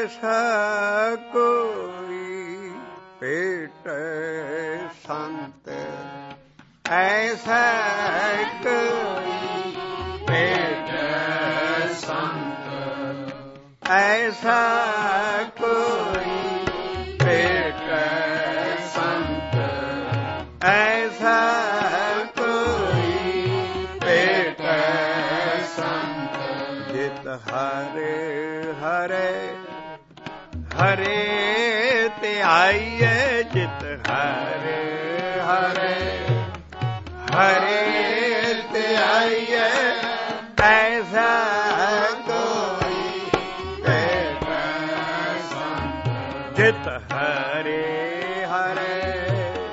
ਐਸਾ ਕੋਈ ਭੇਟੈ ਸੰਤ, ਐਸਾ ਕੋਈ ਭੇਟੈ ਸੰਤ, ਐਸਾ ਕੋਈ ਭੇਟੈ ਸੰਤ, ਐਸਾ ਕੋਈ ਭੇਟੈ ਸੰਤ, ਜਿਤ ਹਰਿ ਹਰਿ ਹਰਿ ਧਿਆਈਐ, ਜਿਤ ਹਰਿ ਹਰਿ ਹਰਿ ਧਿਆਈਐ, ਐਸਾ ਕੋਈ ਭੇਟੈ ਸੰਤ, ਜਿਤ ਹਰਿ ਹਰਿ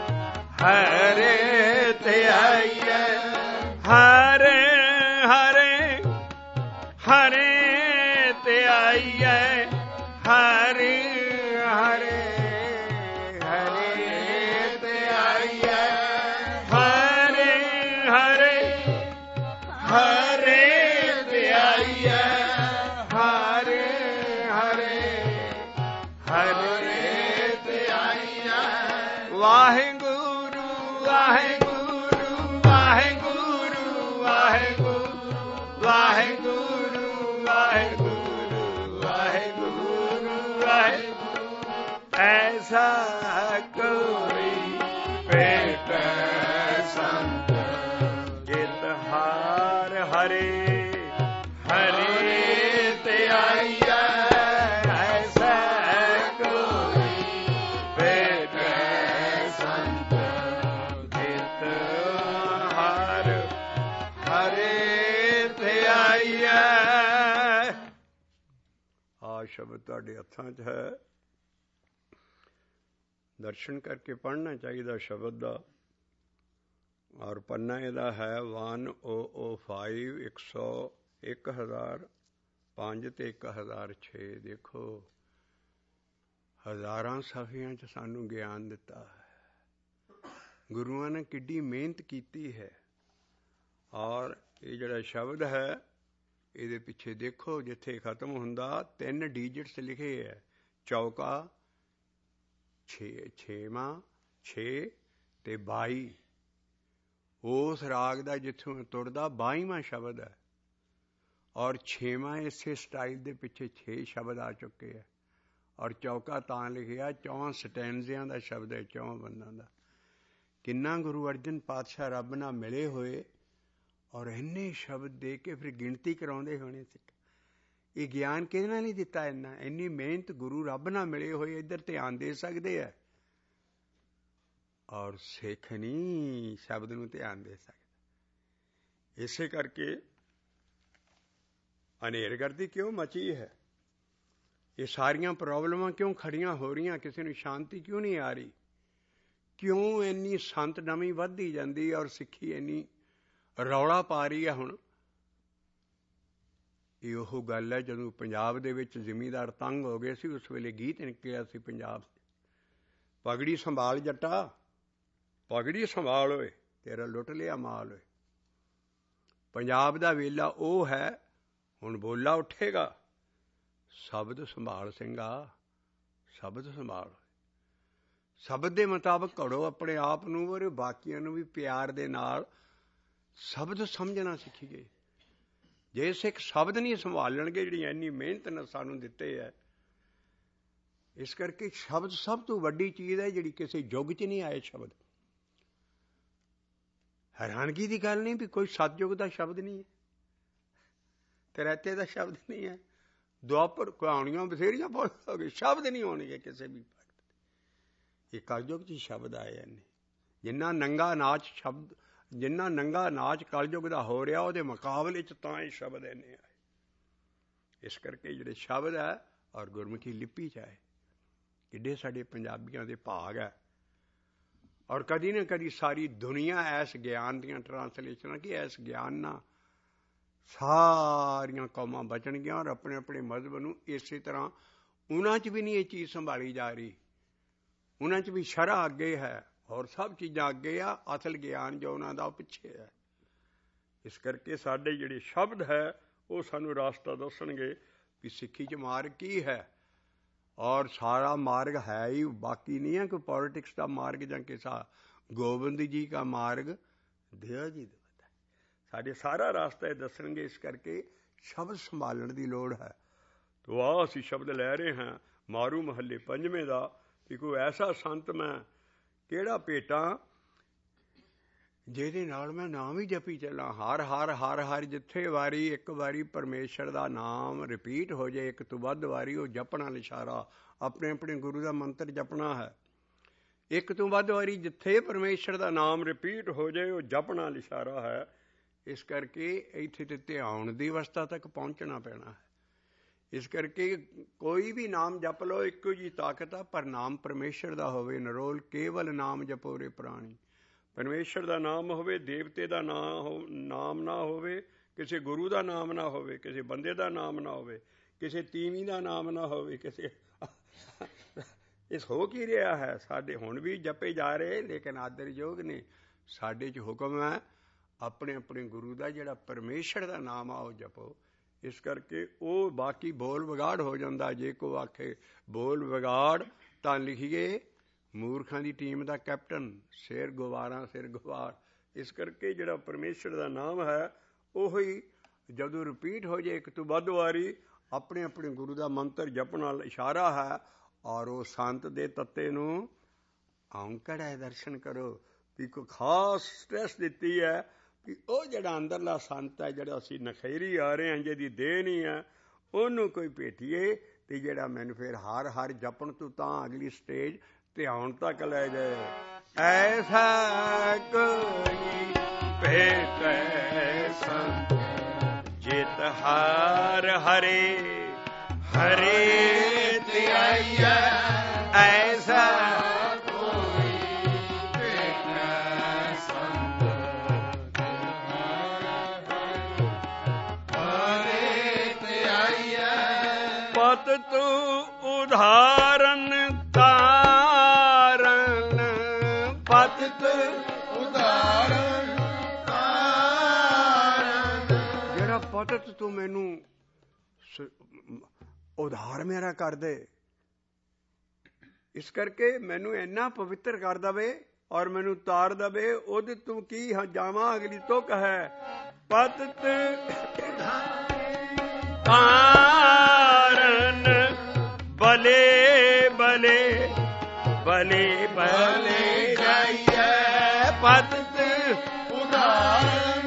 ਹਰਿ ਧਿਆਈਐ, ਹਰਿ ਹਰਿ ਹਰਿ ਧਿਆਈਐ, ਹਰਿ ਹਰਿ ਹਰਿ ਧਿਆਈਐ, ਹਰਿ ਹਰਿ ਹਰਿ ਧਿਆਈਐ, ਹਰਿ ਹਰਿ ਹਰਿ ਧਿਆਈਐ, ਵਾਹਿਗੁਰੂ ਵਾਹਿਗੁਰੂ ਵਾਹਿਗੁਰੂ ਵਾਹਿਗੁਰੂ ਵਾਹਿਗੁਰੂ ਵਾਹਿਗੁਰੂ ਵਾਹਿਗੁਰੂ ਵਾਹਿਗੁਰੂ, ਐਸਾ ਕੋਈ ਭੇਟੈ ਸੰਤ, ਜਿਤ ਹਰਿ ਹਰਿ ਹਰਿ ਧਿਆਈਐ, ਐਸਾ ਕੋਈ ਭੇਟੈ ਸੰਤ, ਜਿਤ ਹਰਿ ਹਰਿ ਧਿਆਈਐ। ਆ ਸ਼ਬਦ ਤੁਹਾਡੇ ਹੱਥਾਂ 'ਚ ਹੈ, ਦਰਸ਼ਨ ਕਰਕੇ ਪੜ੍ਹਨਾ ਚਾਹੀਦਾ ਸ਼ਬਦ ਦਾ। ਔਰ ਪੰਨਾ ਇਹਦਾ ਹੈ 1005 1005 ਤੇ 1006। ਦੇਖੋ ਹਜ਼ਾਰਾਂ ਸਫ਼ਿਆਂ 'ਚ ਸਾਨੂੰ ਗਿਆਨ ਦਿੱਤਾ ਹੈ, ਗੁਰੂਆਂ ਨੇ ਕਿੱਡੀ ਮਿਹਨਤ ਕੀਤੀ ਹੈ। ਔਰ ਇਹ ਜਿਹੜਾ ਸ਼ਬਦ ਹੈ ਇਹਦੇ ਪਿੱਛੇ ਦੇਖੋ, ਜਿੱਥੇ ਖਤਮ ਹੁੰਦਾ 3 ਡਿਜਿਟਸ ਲਿਖੇ ਹੈ, ਚੌਕਾ 6ਵਾਂ 6 ਤੇ 22। ਉਸ ਰਾਗ ਦਾ ਜਿੱਥੋਂ ਤੁਰਦਾ 22ਵਾਂ ਸ਼ਬਦ ਹੈ, ਔਰ 6ਵਾਂ ਇਸੇ ਸਟਾਈਲ ਦੇ ਪਿੱਛੇ 6 ਸ਼ਬਦ ਆ ਚੁੱਕੇ ਹੈ। ਔਰ ਚੌਕਾ ਤਾਂ ਲਿਖਿਆ 4 ਸਟੈਂਜ਼ਿਆਂ ਦਾ ਸ਼ਬਦ ਹੈ, 4 ਬੰਦਾਂ ਦਾ। ਕਿੰਨਾ ਗੁਰੂ ਅਰਜਨ ਪਾਤਸ਼ਾਹ ਰੱਬ ਨਾਲ ਮਿਲੇ ਹੋਏ, ਔਰ ਇੰਨੇ ਸ਼ਬਦ ਦੇ ਕੇ ਫਿਰ ਗਿਣਤੀ ਕਰਾਉਂਦੇ ਹੋਣੇ ਸਿੱਖ। ਇਹ ਗਿਆਨ ਕਿਹਦੇ ਨਾਲ ਨਹੀਂ ਦਿੱਤਾ? ਇੰਨੀ ਮਿਹਨਤ। ਗੁਰੂ ਰੱਬ ਨਾਲ ਮਿਲੇ ਹੋਏ ਇੱਧਰ ਧਿਆਨ ਦੇ ਸਕਦੇ ਹੈ, ਔਰ ਸਿੱਖ ਨਹੀਂ ਸ਼ਬਦ ਨੂੰ ਧਿਆਨ ਦੇ ਸਕਦੇ। ਇਸੇ ਕਰਕੇ ਹਨੇਰਗਰਦੀ ਕਿਉਂ ਮਚੀ ਹੈ? ਇਹ ਸਾਰੀਆਂ ਪ੍ਰੋਬਲਮਾਂ ਕਿਉਂ ਖੜੀਆਂ ਹੋ ਰਹੀਆਂ? ਕਿਸੇ ਨੂੰ ਸ਼ਾਂਤੀ ਕਿਉਂ ਨਹੀਂ ਆ ਰਹੀ? ਕਿਉਂ ਇੰਨੀ ਸੰਤ ਨਵੀਂ ਵੱਧਦੀ ਜਾਂਦੀ ਔਰ ਸਿੱਖੀ ਇੰਨੀ ਰੌਲਾ ਪਾ ਰਹੀ ਹੈ? ਹੁਣ ਇਹ ਉਹ ਗੱਲ ਹੈ ਜਦੋਂ ਪੰਜਾਬ ਦੇ ਵਿੱਚ ਜ਼ਿਮੀਂਦਾਰ ਤੰਗ ਹੋ ਗਏ ਸੀ, ਉਸ ਵੇਲੇ ਗੀਤ ਨਿਕਲਿਆ ਸੀ ਪੰਜਾਬ, ਪਗੜੀ ਸੰਭਾਲ ਜੱਟਾ, ਪਗੜੀ ਸੰਭਾਲ ਓਏ, ਤੇਰਾ ਲੁੱਟ ਲਿਆ ਮਾਲ ਓਏ। ਪੰਜਾਬ ਦਾ ਵੇਲਾ ਉਹ ਹੈ, ਹੁਣ ਬੋਲਾ ਉੱਠੇਗਾ, ਸ਼ਬਦ ਸੰਭਾਲ ਸਿੰਘਾ, ਸ਼ਬਦ ਸੰਭਾਲ। ਸ਼ਬਦ ਦੇ ਮੁਤਾਬਕ ਘੜੋ ਆਪਣੇ ਆਪ ਨੂੰ, ਔਰ ਬਾਕੀਆਂ ਨੂੰ ਵੀ ਪਿਆਰ ਦੇ ਨਾਲ ਸ਼ਬਦ ਸਮਝਣਾ ਸਿੱਖੀਏ। ਜੇ ਸਿੱਖ ਸ਼ਬਦ ਨਹੀਂ ਸੰਭਾਲਣਗੇ, ਜਿਹੜੀ ਇੰਨੀ ਮਿਹਨਤ ਨਾਲ ਸਾਨੂੰ ਦਿੱਤੇ ਹੈ। ਇਸ ਕਰਕੇ ਸ਼ਬਦ ਸਭ ਤੋਂ ਵੱਡੀ ਚੀਜ਼ ਹੈ, ਜਿਹੜੀ ਕਿਸੇ ਯੁੱਗ 'ਚ ਨਹੀਂ ਆਏ ਸ਼ਬਦ। ਹੈਰਾਨਗੀ ਦੀ ਗੱਲ ਨਹੀਂ ਵੀ ਕੋਈ ਸਤਯੁਗ ਦਾ ਸ਼ਬਦ ਨਹੀਂ ਹੈ, ਤ੍ਰੈਤੇ ਦਾ ਸ਼ਬਦ ਨਹੀਂ ਹੈ, ਦੁਆਪਰ ਕਹਾਣੀਆਂ ਬਥੇਰੀਆਂ ਬਹੁਤ ਹੋ ਗਏ, ਸ਼ਬਦ ਨਹੀਂ ਹੋਣਗੇ ਕਿਸੇ ਵੀ ਭਗਤ ਦੇ। ਇਹ ਕਲਯੁਗ 'ਚ ਸ਼ਬਦ ਆਏ ਨੇ। ਜਿੰਨਾ ਨੰਗਾ ਨਾਚ ਸ਼ਬਦ, ਜਿੰਨਾ ਨੰਗਾ ਨਾਚ ਕਲਯੁਗ ਦਾ ਹੋ ਰਿਹਾ, ਉਹਦੇ ਮੁਕਾਬਲੇ 'ਚ ਤਾਂ ਇਹ ਸ਼ਬਦ ਇੰਨੇ ਆਏ। ਇਸ ਕਰਕੇ ਜਿਹੜੇ ਸ਼ਬਦ ਹੈ ਔਰ ਗੁਰਮੁਖੀ ਲਿਪੀ 'ਚ ਆਏ, ਕਿੱਡੇ ਸਾਡੇ ਪੰਜਾਬੀਆਂ ਦੇ ਭਾਗ ਹੈ। ਔਰ ਕਦੀ ਨਾ ਕਦੀ ਸਾਰੀ ਦੁਨੀਆ ਇਸ ਗਿਆਨ ਦੀਆਂ ਟਰਾਂਸਲੇਸ਼ਨਾਂ, ਕਿ ਇਸ ਗਿਆਨ ਨਾਲ ਸਾਰੀਆਂ ਕੌਮਾਂ ਬਚਣਗੀਆਂ ਔਰ ਆਪਣੇ ਆਪਣੇ ਮਜ਼ਹਬ ਨੂੰ ਇਸੇ ਤਰ੍ਹਾਂ। ਉਹਨਾਂ 'ਚ ਵੀ ਨਹੀਂ ਇਹ ਚੀਜ਼ ਸੰਭਾਲੀ ਜਾ ਰਹੀ, ਉਹਨਾਂ 'ਚ ਵੀ ਸ਼ਰ੍ਹਾ ਅੱਗੇ ਹੈ ਔਰ ਸਭ ਚੀਜ਼ਾਂ ਅੱਗੇ ਆ, ਅਸਲ ਗਿਆਨ ਜੋ ਉਹਨਾਂ ਦਾ ਉਹ ਪਿੱਛੇ ਹੈ। ਇਸ ਕਰਕੇ ਸਾਡੇ ਜਿਹੜੇ ਸ਼ਬਦ ਹੈ ਉਹ ਸਾਨੂੰ ਰਾਸਤਾ ਦੱਸਣਗੇ ਵੀ ਸਿੱਖੀ 'ਚ ਮਾਰਗ ਕੀ ਹੈ। ਔਰ ਸਾਰਾ ਮਾਰਗ ਹੈ ਹੀ, ਬਾਕੀ ਨਹੀਂ ਹੈ ਕੋਈ ਪੋਲੀਟਿਕਸ ਦਾ ਮਾਰਗ ਜਾਂ ਕਿਸੇ ਗੋਬਿੰਦ ਜੀ ਦਾ ਮਾਰਗ ਦਿਓ ਜੀ ਦਾ। ਸਾਡੇ ਸਾਰਾ ਰਾਸਤਾ ਇਹ ਦੱਸਣਗੇ। ਇਸ ਕਰਕੇ ਸ਼ਬਦ ਸੰਭਾਲਣ ਦੀ ਲੋੜ ਹੈ। ਤੋ ਆਹ ਅਸੀਂ ਸ਼ਬਦ ਲੈ ਰਹੇ ਹਾਂ ਮਾਰੂ ਮਹੱਲੇ ਪੰਜਵੇਂ ਦਾ ਵੀ ਕੋਈ ਐਸਾ ਸੰਤ ਮੈਂ ਕਿਹੜਾ ਭੇਟਾਂ ਜਿਹਦੇ ਨਾਲ ਮੈਂ ਨਾਮ ਹੀ ਜਪੀ ਚੱਲਾਂ। ਹਰ ਹਰ ਹਰ ਹਰ ਜਿੱਥੇ ਵਾਰੀ ਇੱਕ ਵਾਰੀ ਪਰਮੇਸ਼ਰ ਦਾ ਨਾਮ ਰਿਪੀਟ ਹੋ ਜਾਏ ਇੱਕ ਤੋਂ ਵੱਧ ਵਾਰੀ, ਉਹ ਜਪਣਾ ਲਿਸ਼ਾਰਾ ਆਪਣੇ ਆਪਣੇ ਗੁਰੂ ਦਾ ਮੰਤਰ ਜਪਣਾ ਹੈ। ਇੱਕ ਤੋਂ ਵੱਧ ਵਾਰੀ ਜਿੱਥੇ ਪਰਮੇਸ਼ਰ ਦਾ ਨਾਮ ਰਿਪੀਟ ਹੋ ਜਾਏ ਉਹ ਜਪਣਾ ਲਿਸ਼ਾਰਾ ਹੈ। ਇਸ ਕਰਕੇ ਇੱਥੇ ਤੇ ਧਿਆਨ ਦੀ ਅਵਸਥਾ ਤੱਕ ਪਹੁੰਚਣਾ ਪੈਣਾ ਹੈ। ਇਸ ਕਰਕੇ ਕੋਈ ਵੀ ਨਾਮ ਜਪ ਲਓ, ਇੱਕੋ ਜਿਹੀ ਤਾਕਤ ਆ, ਪਰ ਨਾਮ ਪਰਮੇਸ਼ਰ ਦਾ ਹੋਵੇ। ਨਿਰੋਲ ਕੇਵਲ ਨਾਮ ਜਪੋ ਰੇ ਪ੍ਰਾਣੀ। ਪਰਮੇਸ਼ਰ ਦਾ ਨਾਮ ਹੋਵੇ, ਦੇਵਤੇ ਦਾ ਨਾਮ ਨਾ ਹੋਵੇ, ਕਿਸੇ ਗੁਰੂ ਦਾ ਨਾਮ ਨਾ ਹੋਵੇ, ਕਿਸੇ ਬੰਦੇ ਦਾ ਨਾਮ ਨਾ ਹੋਵੇ, ਕਿਸੇ ਤੀਵੀਂ ਦਾ ਨਾਮ ਨਾ ਹੋਵੇ, ਕਿਸੇ ਇਸ ਹੋ ਕੀ ਰਿਹਾ ਹੈ। ਸਾਡੇ ਹੁਣ ਵੀ ਜਪੇ ਜਾ ਰਹੇ, ਲੇਕਿਨ ਆਦਰਯੋਗ ਨੇ। ਸਾਡੇ 'ਚ ਹੁਕਮ ਹੈ ਆਪਣੇ ਆਪਣੇ ਗੁਰੂ ਦਾ, ਜਿਹੜਾ ਪਰਮੇਸ਼ਰ ਦਾ ਨਾਮ ਆ ਉਹ ਜਪੋ। ਇਸ ਕਰਕੇ ਉਹ ਬਾਕੀ ਬੋਲ ਵਿਗਾੜ ਹੋ ਜਾਂਦਾ। ਜੇ ਕੋਈ ਆਖੇ ਬੋਲ ਵਿਗਾੜ ਤਾਂ ਲਿਖੀਏ ਮੂਰਖਾਂ ਦੀ ਟੀਮ ਦਾ ਕੈਪਟਨ, ਸਿਰ ਗੁਵਾਰਾਂ ਸਿਰ ਗੁਵਾਰ। ਇਸ ਕਰਕੇ ਜਿਹੜਾ ਪਰਮੇਸ਼ਰ ਦਾ ਨਾਮ ਹੈ ਉਹੀ ਜਦੋਂ ਰਿਪੀਟ ਹੋ ਜਾਏ ਇੱਕ ਤੋਂ ਵੱਧ ਵਾਰੀ, ਆਪਣੇ ਆਪਣੇ ਗੁਰੂ ਦਾ ਮੰਤਰ ਜਪਣ ਨਾਲ ਇਸ਼ਾਰਾ ਹੈ। ਔਰ ਉਹ ਸੰਤ ਦੇ ਤੱਤੇ ਨੂੰ ਔਂਕੜ ਹੈ, ਦਰਸ਼ਨ ਕਰੋ। ਵੀ ਕੋਈ ਖਾਸ ਸਟ੍ਰੈਸ ਦਿੱਤੀ ਹੈ ਵੀ ਉਹ ਜਿਹੜਾ ਅੰਦਰਲਾ ਸੰਤ ਹੈ, ਜਿਹੜਾ ਅਸੀਂ ਨਖੇਰੀ ਆ ਰਹੇ ਹਾਂ, ਜਿਹਦੀ ਦੇਹ ਨਹੀਂ ਹੈ, ਉਹਨੂੰ ਕੋਈ ਭੇਟੀਏ ਤੇ ਜਿਹੜਾ ਮੈਨੂੰ ਫਿਰ ਹਰ ਹਰ ਜਪਣ ਤੋਂ ਤਾਂ ਅਗਲੀ ਸਟੇਜ ਧਿਆਨ ਤੱਕ ਲੈ ਜਾਏ। ਐਸਾ ਕੋਈ ਭੇਟੈ ਸੰਤ ਜਿਤ ਹਰ ਹਰੇ ਹਰੇ ਧਿਆਈਐ। ਐਸਾ ਕੋਈ ਭੇਟੈ ਸੰਤ ਹਰੇ ਧਿਆਈਐ। ਪਤ ਤੂੰ ਉਦਾਹਰਨ ਤਾਰਨ, ਪਤ ਤੂੰ ਉਦਾਹਰਨ ਤਾਰਨ। ਜਿਹੜਾ ਪਤਤ ਤੂੰ ਮੈਨੂੰ ਉਧਾਰ ਮੇਰਾ ਕਰ ਦੇ। ਇਸ ਕਰਕੇ ਮੈਨੂੰ ਇੰਨਾ ਪਵਿੱਤਰ ਕਰ ਦਵੇ ਔਰ ਮੈਨੂੰ ਤਾਰ ਦਵੇ। ਉਹਦੇ ਤੂੰ ਕੀ ਜਾਵਾਂ। ਅਗਲੀ ਤੁਕ ਹੈ ਪਤਤ ਤਾਰਨ, ਬਲੇ ਬਲੇ ਬਲੇ ਬਲੇ ਜਾਈਐ। ਪਤਤ ਉਦਾਹਰਨ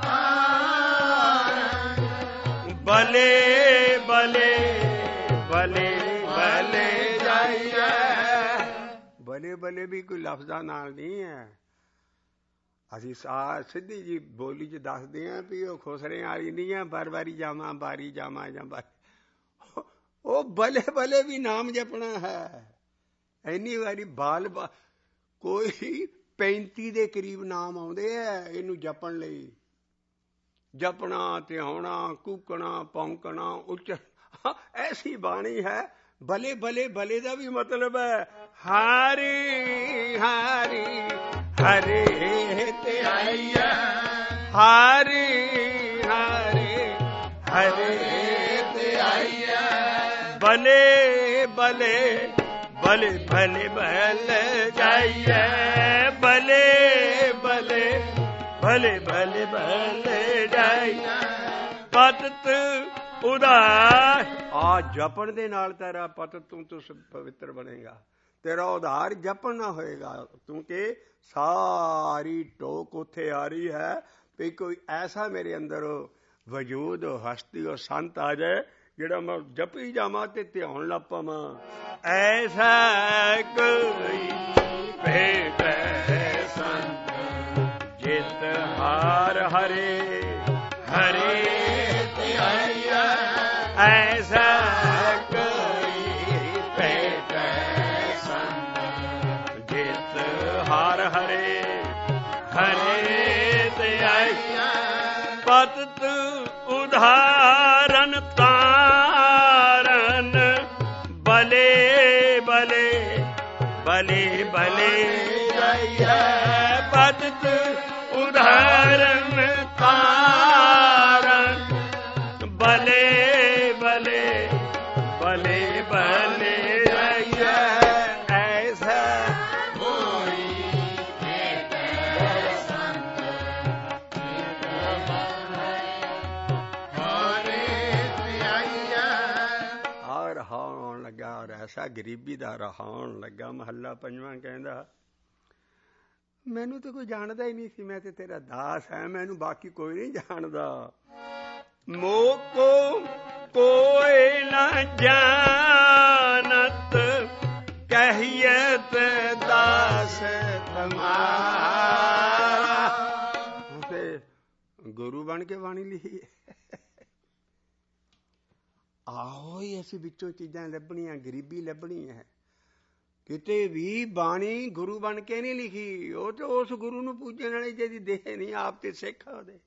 ਤਾਰਨ, ਬਲੇ ਬਲੇ ਬਲੇ ਬਲੇ ਜਾਈਐ। ਬਲੇ ਬਲੇ ਵੀ ਕੋਈ ਲਫ਼ਜ਼ਾਂ ਨਾਲ ਨਹੀਂ ਹੈ। ਅਸੀਂ ਸਿੱਧੀ ਜੀ ਬੋਲੀ 'ਚ ਦੱਸਦੇ ਹਾਂ ਵੀ ਉਹ ਖੁਸਰੇ ਵਾਲੀ ਨਹੀਂ ਹੈ, ਬਾਰ ਵਾਰੀ ਜਾਵਾਂ ਬਾਰੀ ਜਾਵਾਂ ਜਾਂ ਬਾਰੀ। ਉਹ ਬਲੇ ਬਲੇ ਵੀ ਨਾਮ ਜਪਣਾ ਹੈ। ਇੰਨੀ ਵਾਰੀ ਬਾਲ ਕੋਈ 35 ਦੇ ਕਰੀਬ ਨਾਮ ਆਉਂਦੇ ਹੈ ਇਹਨੂੰ ਜਪਣ ਲਈ। ਜਪਣਾ, ਧਿਆਉਣਾ, ਕੂਕਣਾ, ਭੌਂਕਣਾ, ਉੱਚਾ। ਐਸੀ ਬਾਣੀ ਹੈ। ਬਲੇ ਬਲੇ ਬਲੇ ਦਾ ਵੀ ਮਤਲਬ ਹੈ ਹਾਰੀ ਹਾਰੀ ਹਰੇ ਧਿਆਈਐ। ਹਾਰੀ ਹਾਰੀ ਹਰੇ ਧਿਆਈਐ। ਬਲੇ ਬਲੇ ਬਲੇ ਬਲੇ ਬਲੇ ਜਾਈਐ। ਬਲੇ ਬਲੇ ਬਲੇ ਬਲੇ ਬਲੇ ਜਾਈਐ। ਪਤਤ ਉਧਾਰ। ਆ ਜਪਣ ਦੇ ਨਾਲ ਤੇਰਾ ਪਤਤ ਤੂੰ ਪਵਿੱਤਰ ਬਣੇਗਾ। ਤੇਰਾ ਉਧਾਰ ਜਪਣ ਨਾ ਹੋਏਗਾ, ਕਿਉਂਕਿ ਸਾਰੀ ਟੋਕ ਉੱਥੇ ਆ ਰਹੀ ਹੈ ਵੀ ਕੋਈ ਐਸਾ ਮੇਰੇ ਅੰਦਰ ਵਜੂਦ ਹਸਤੀ ਉਹ ਸੰਤ ਆ ਜਾਏ ਜਿਹੜਾ ਮੈਂ ਜਪੀ ਜਾਵਾਂ ਤੇ ਧਿਆਨ ਲਾ ਪਾਵਾਂ। ਐਸਾ ਕੋਈ ਭੇਟੈ ਸੰਤ ਜਿਤ ਹਰ ਹਰੇ ਹਰੇ ਧਿਆਈਐ। ਐਸਾ ਕੋਈ ਭੇਟੈ ਸੰਤ ਜਿਤ ਹਰ ਹਰੇ ਹਰੇ ਧਿਆਈਐ। ਪਤਤ ਉਦਾਹਰਨ ਤਾਰਨ, ਬਲੇ ਬਲੇ ਬਲੇ ਬਲੇ ਜਾਈਐ। ਪਤਤ ਉਦਾਹਰਨ ਤਾਰਨ, ਬਲੇ ਬਲੇ ਬਲੇ ਬਲੇ ਐਸਾ ਗਰੀਬੀ ਦਾ ਰਹਾਉਣ ਲੱਗਾ। ਮਹੱਲਾ ਪੰਜਵਾਂ ਕਹਿੰਦਾ, ਮੈਨੂੰ ਤਾਂ ਕੋਈ ਜਾਣਦਾ ਹੀ ਨਹੀਂ ਸੀ, ਮੈਂ ਤੇ ਤੇਰਾ ਦਾਸ ਹੈ, ਮੈਨੂੰ ਬਾਕੀ ਕੋਈ ਨਹੀਂ ਜਾਣਦਾ। ਮੋਕੋ ਕੋਈ ਨਾ ਜਾਣਤ ਕਹੀਅਤ ਦਾਸ ਤੁਮਾਰਾ। ਤੇ ਗੁਰੂ ਬਣ ਕੇ ਬਾਣੀ ਲਿਖੀ ਹੈ। ਆਹੋ ਹੀ ਅਸੀਂ ਵਿੱਚੋਂ ਚੀਜ਼ਾਂ ਲੱਭਣੀਆਂ, ਗਰੀਬੀ ਲੱਭਣੀ ਹੈ। ਕਿਤੇ ਵੀ ਬਾਣੀ ਗੁਰੂ ਬਣ ਕੇ ਨਹੀਂ ਲਿਖੀ। ਉਹ ਤੇ ਉਸ ਗੁਰੂ ਨੂੰ ਪੂਜਣ ਵਾਲੇ ਜਿਹਦੀ ਦੇਹ ਨਹੀਂ, ਆਪ ਤੇ ਸਿੱਖ ਉਹਦੇ।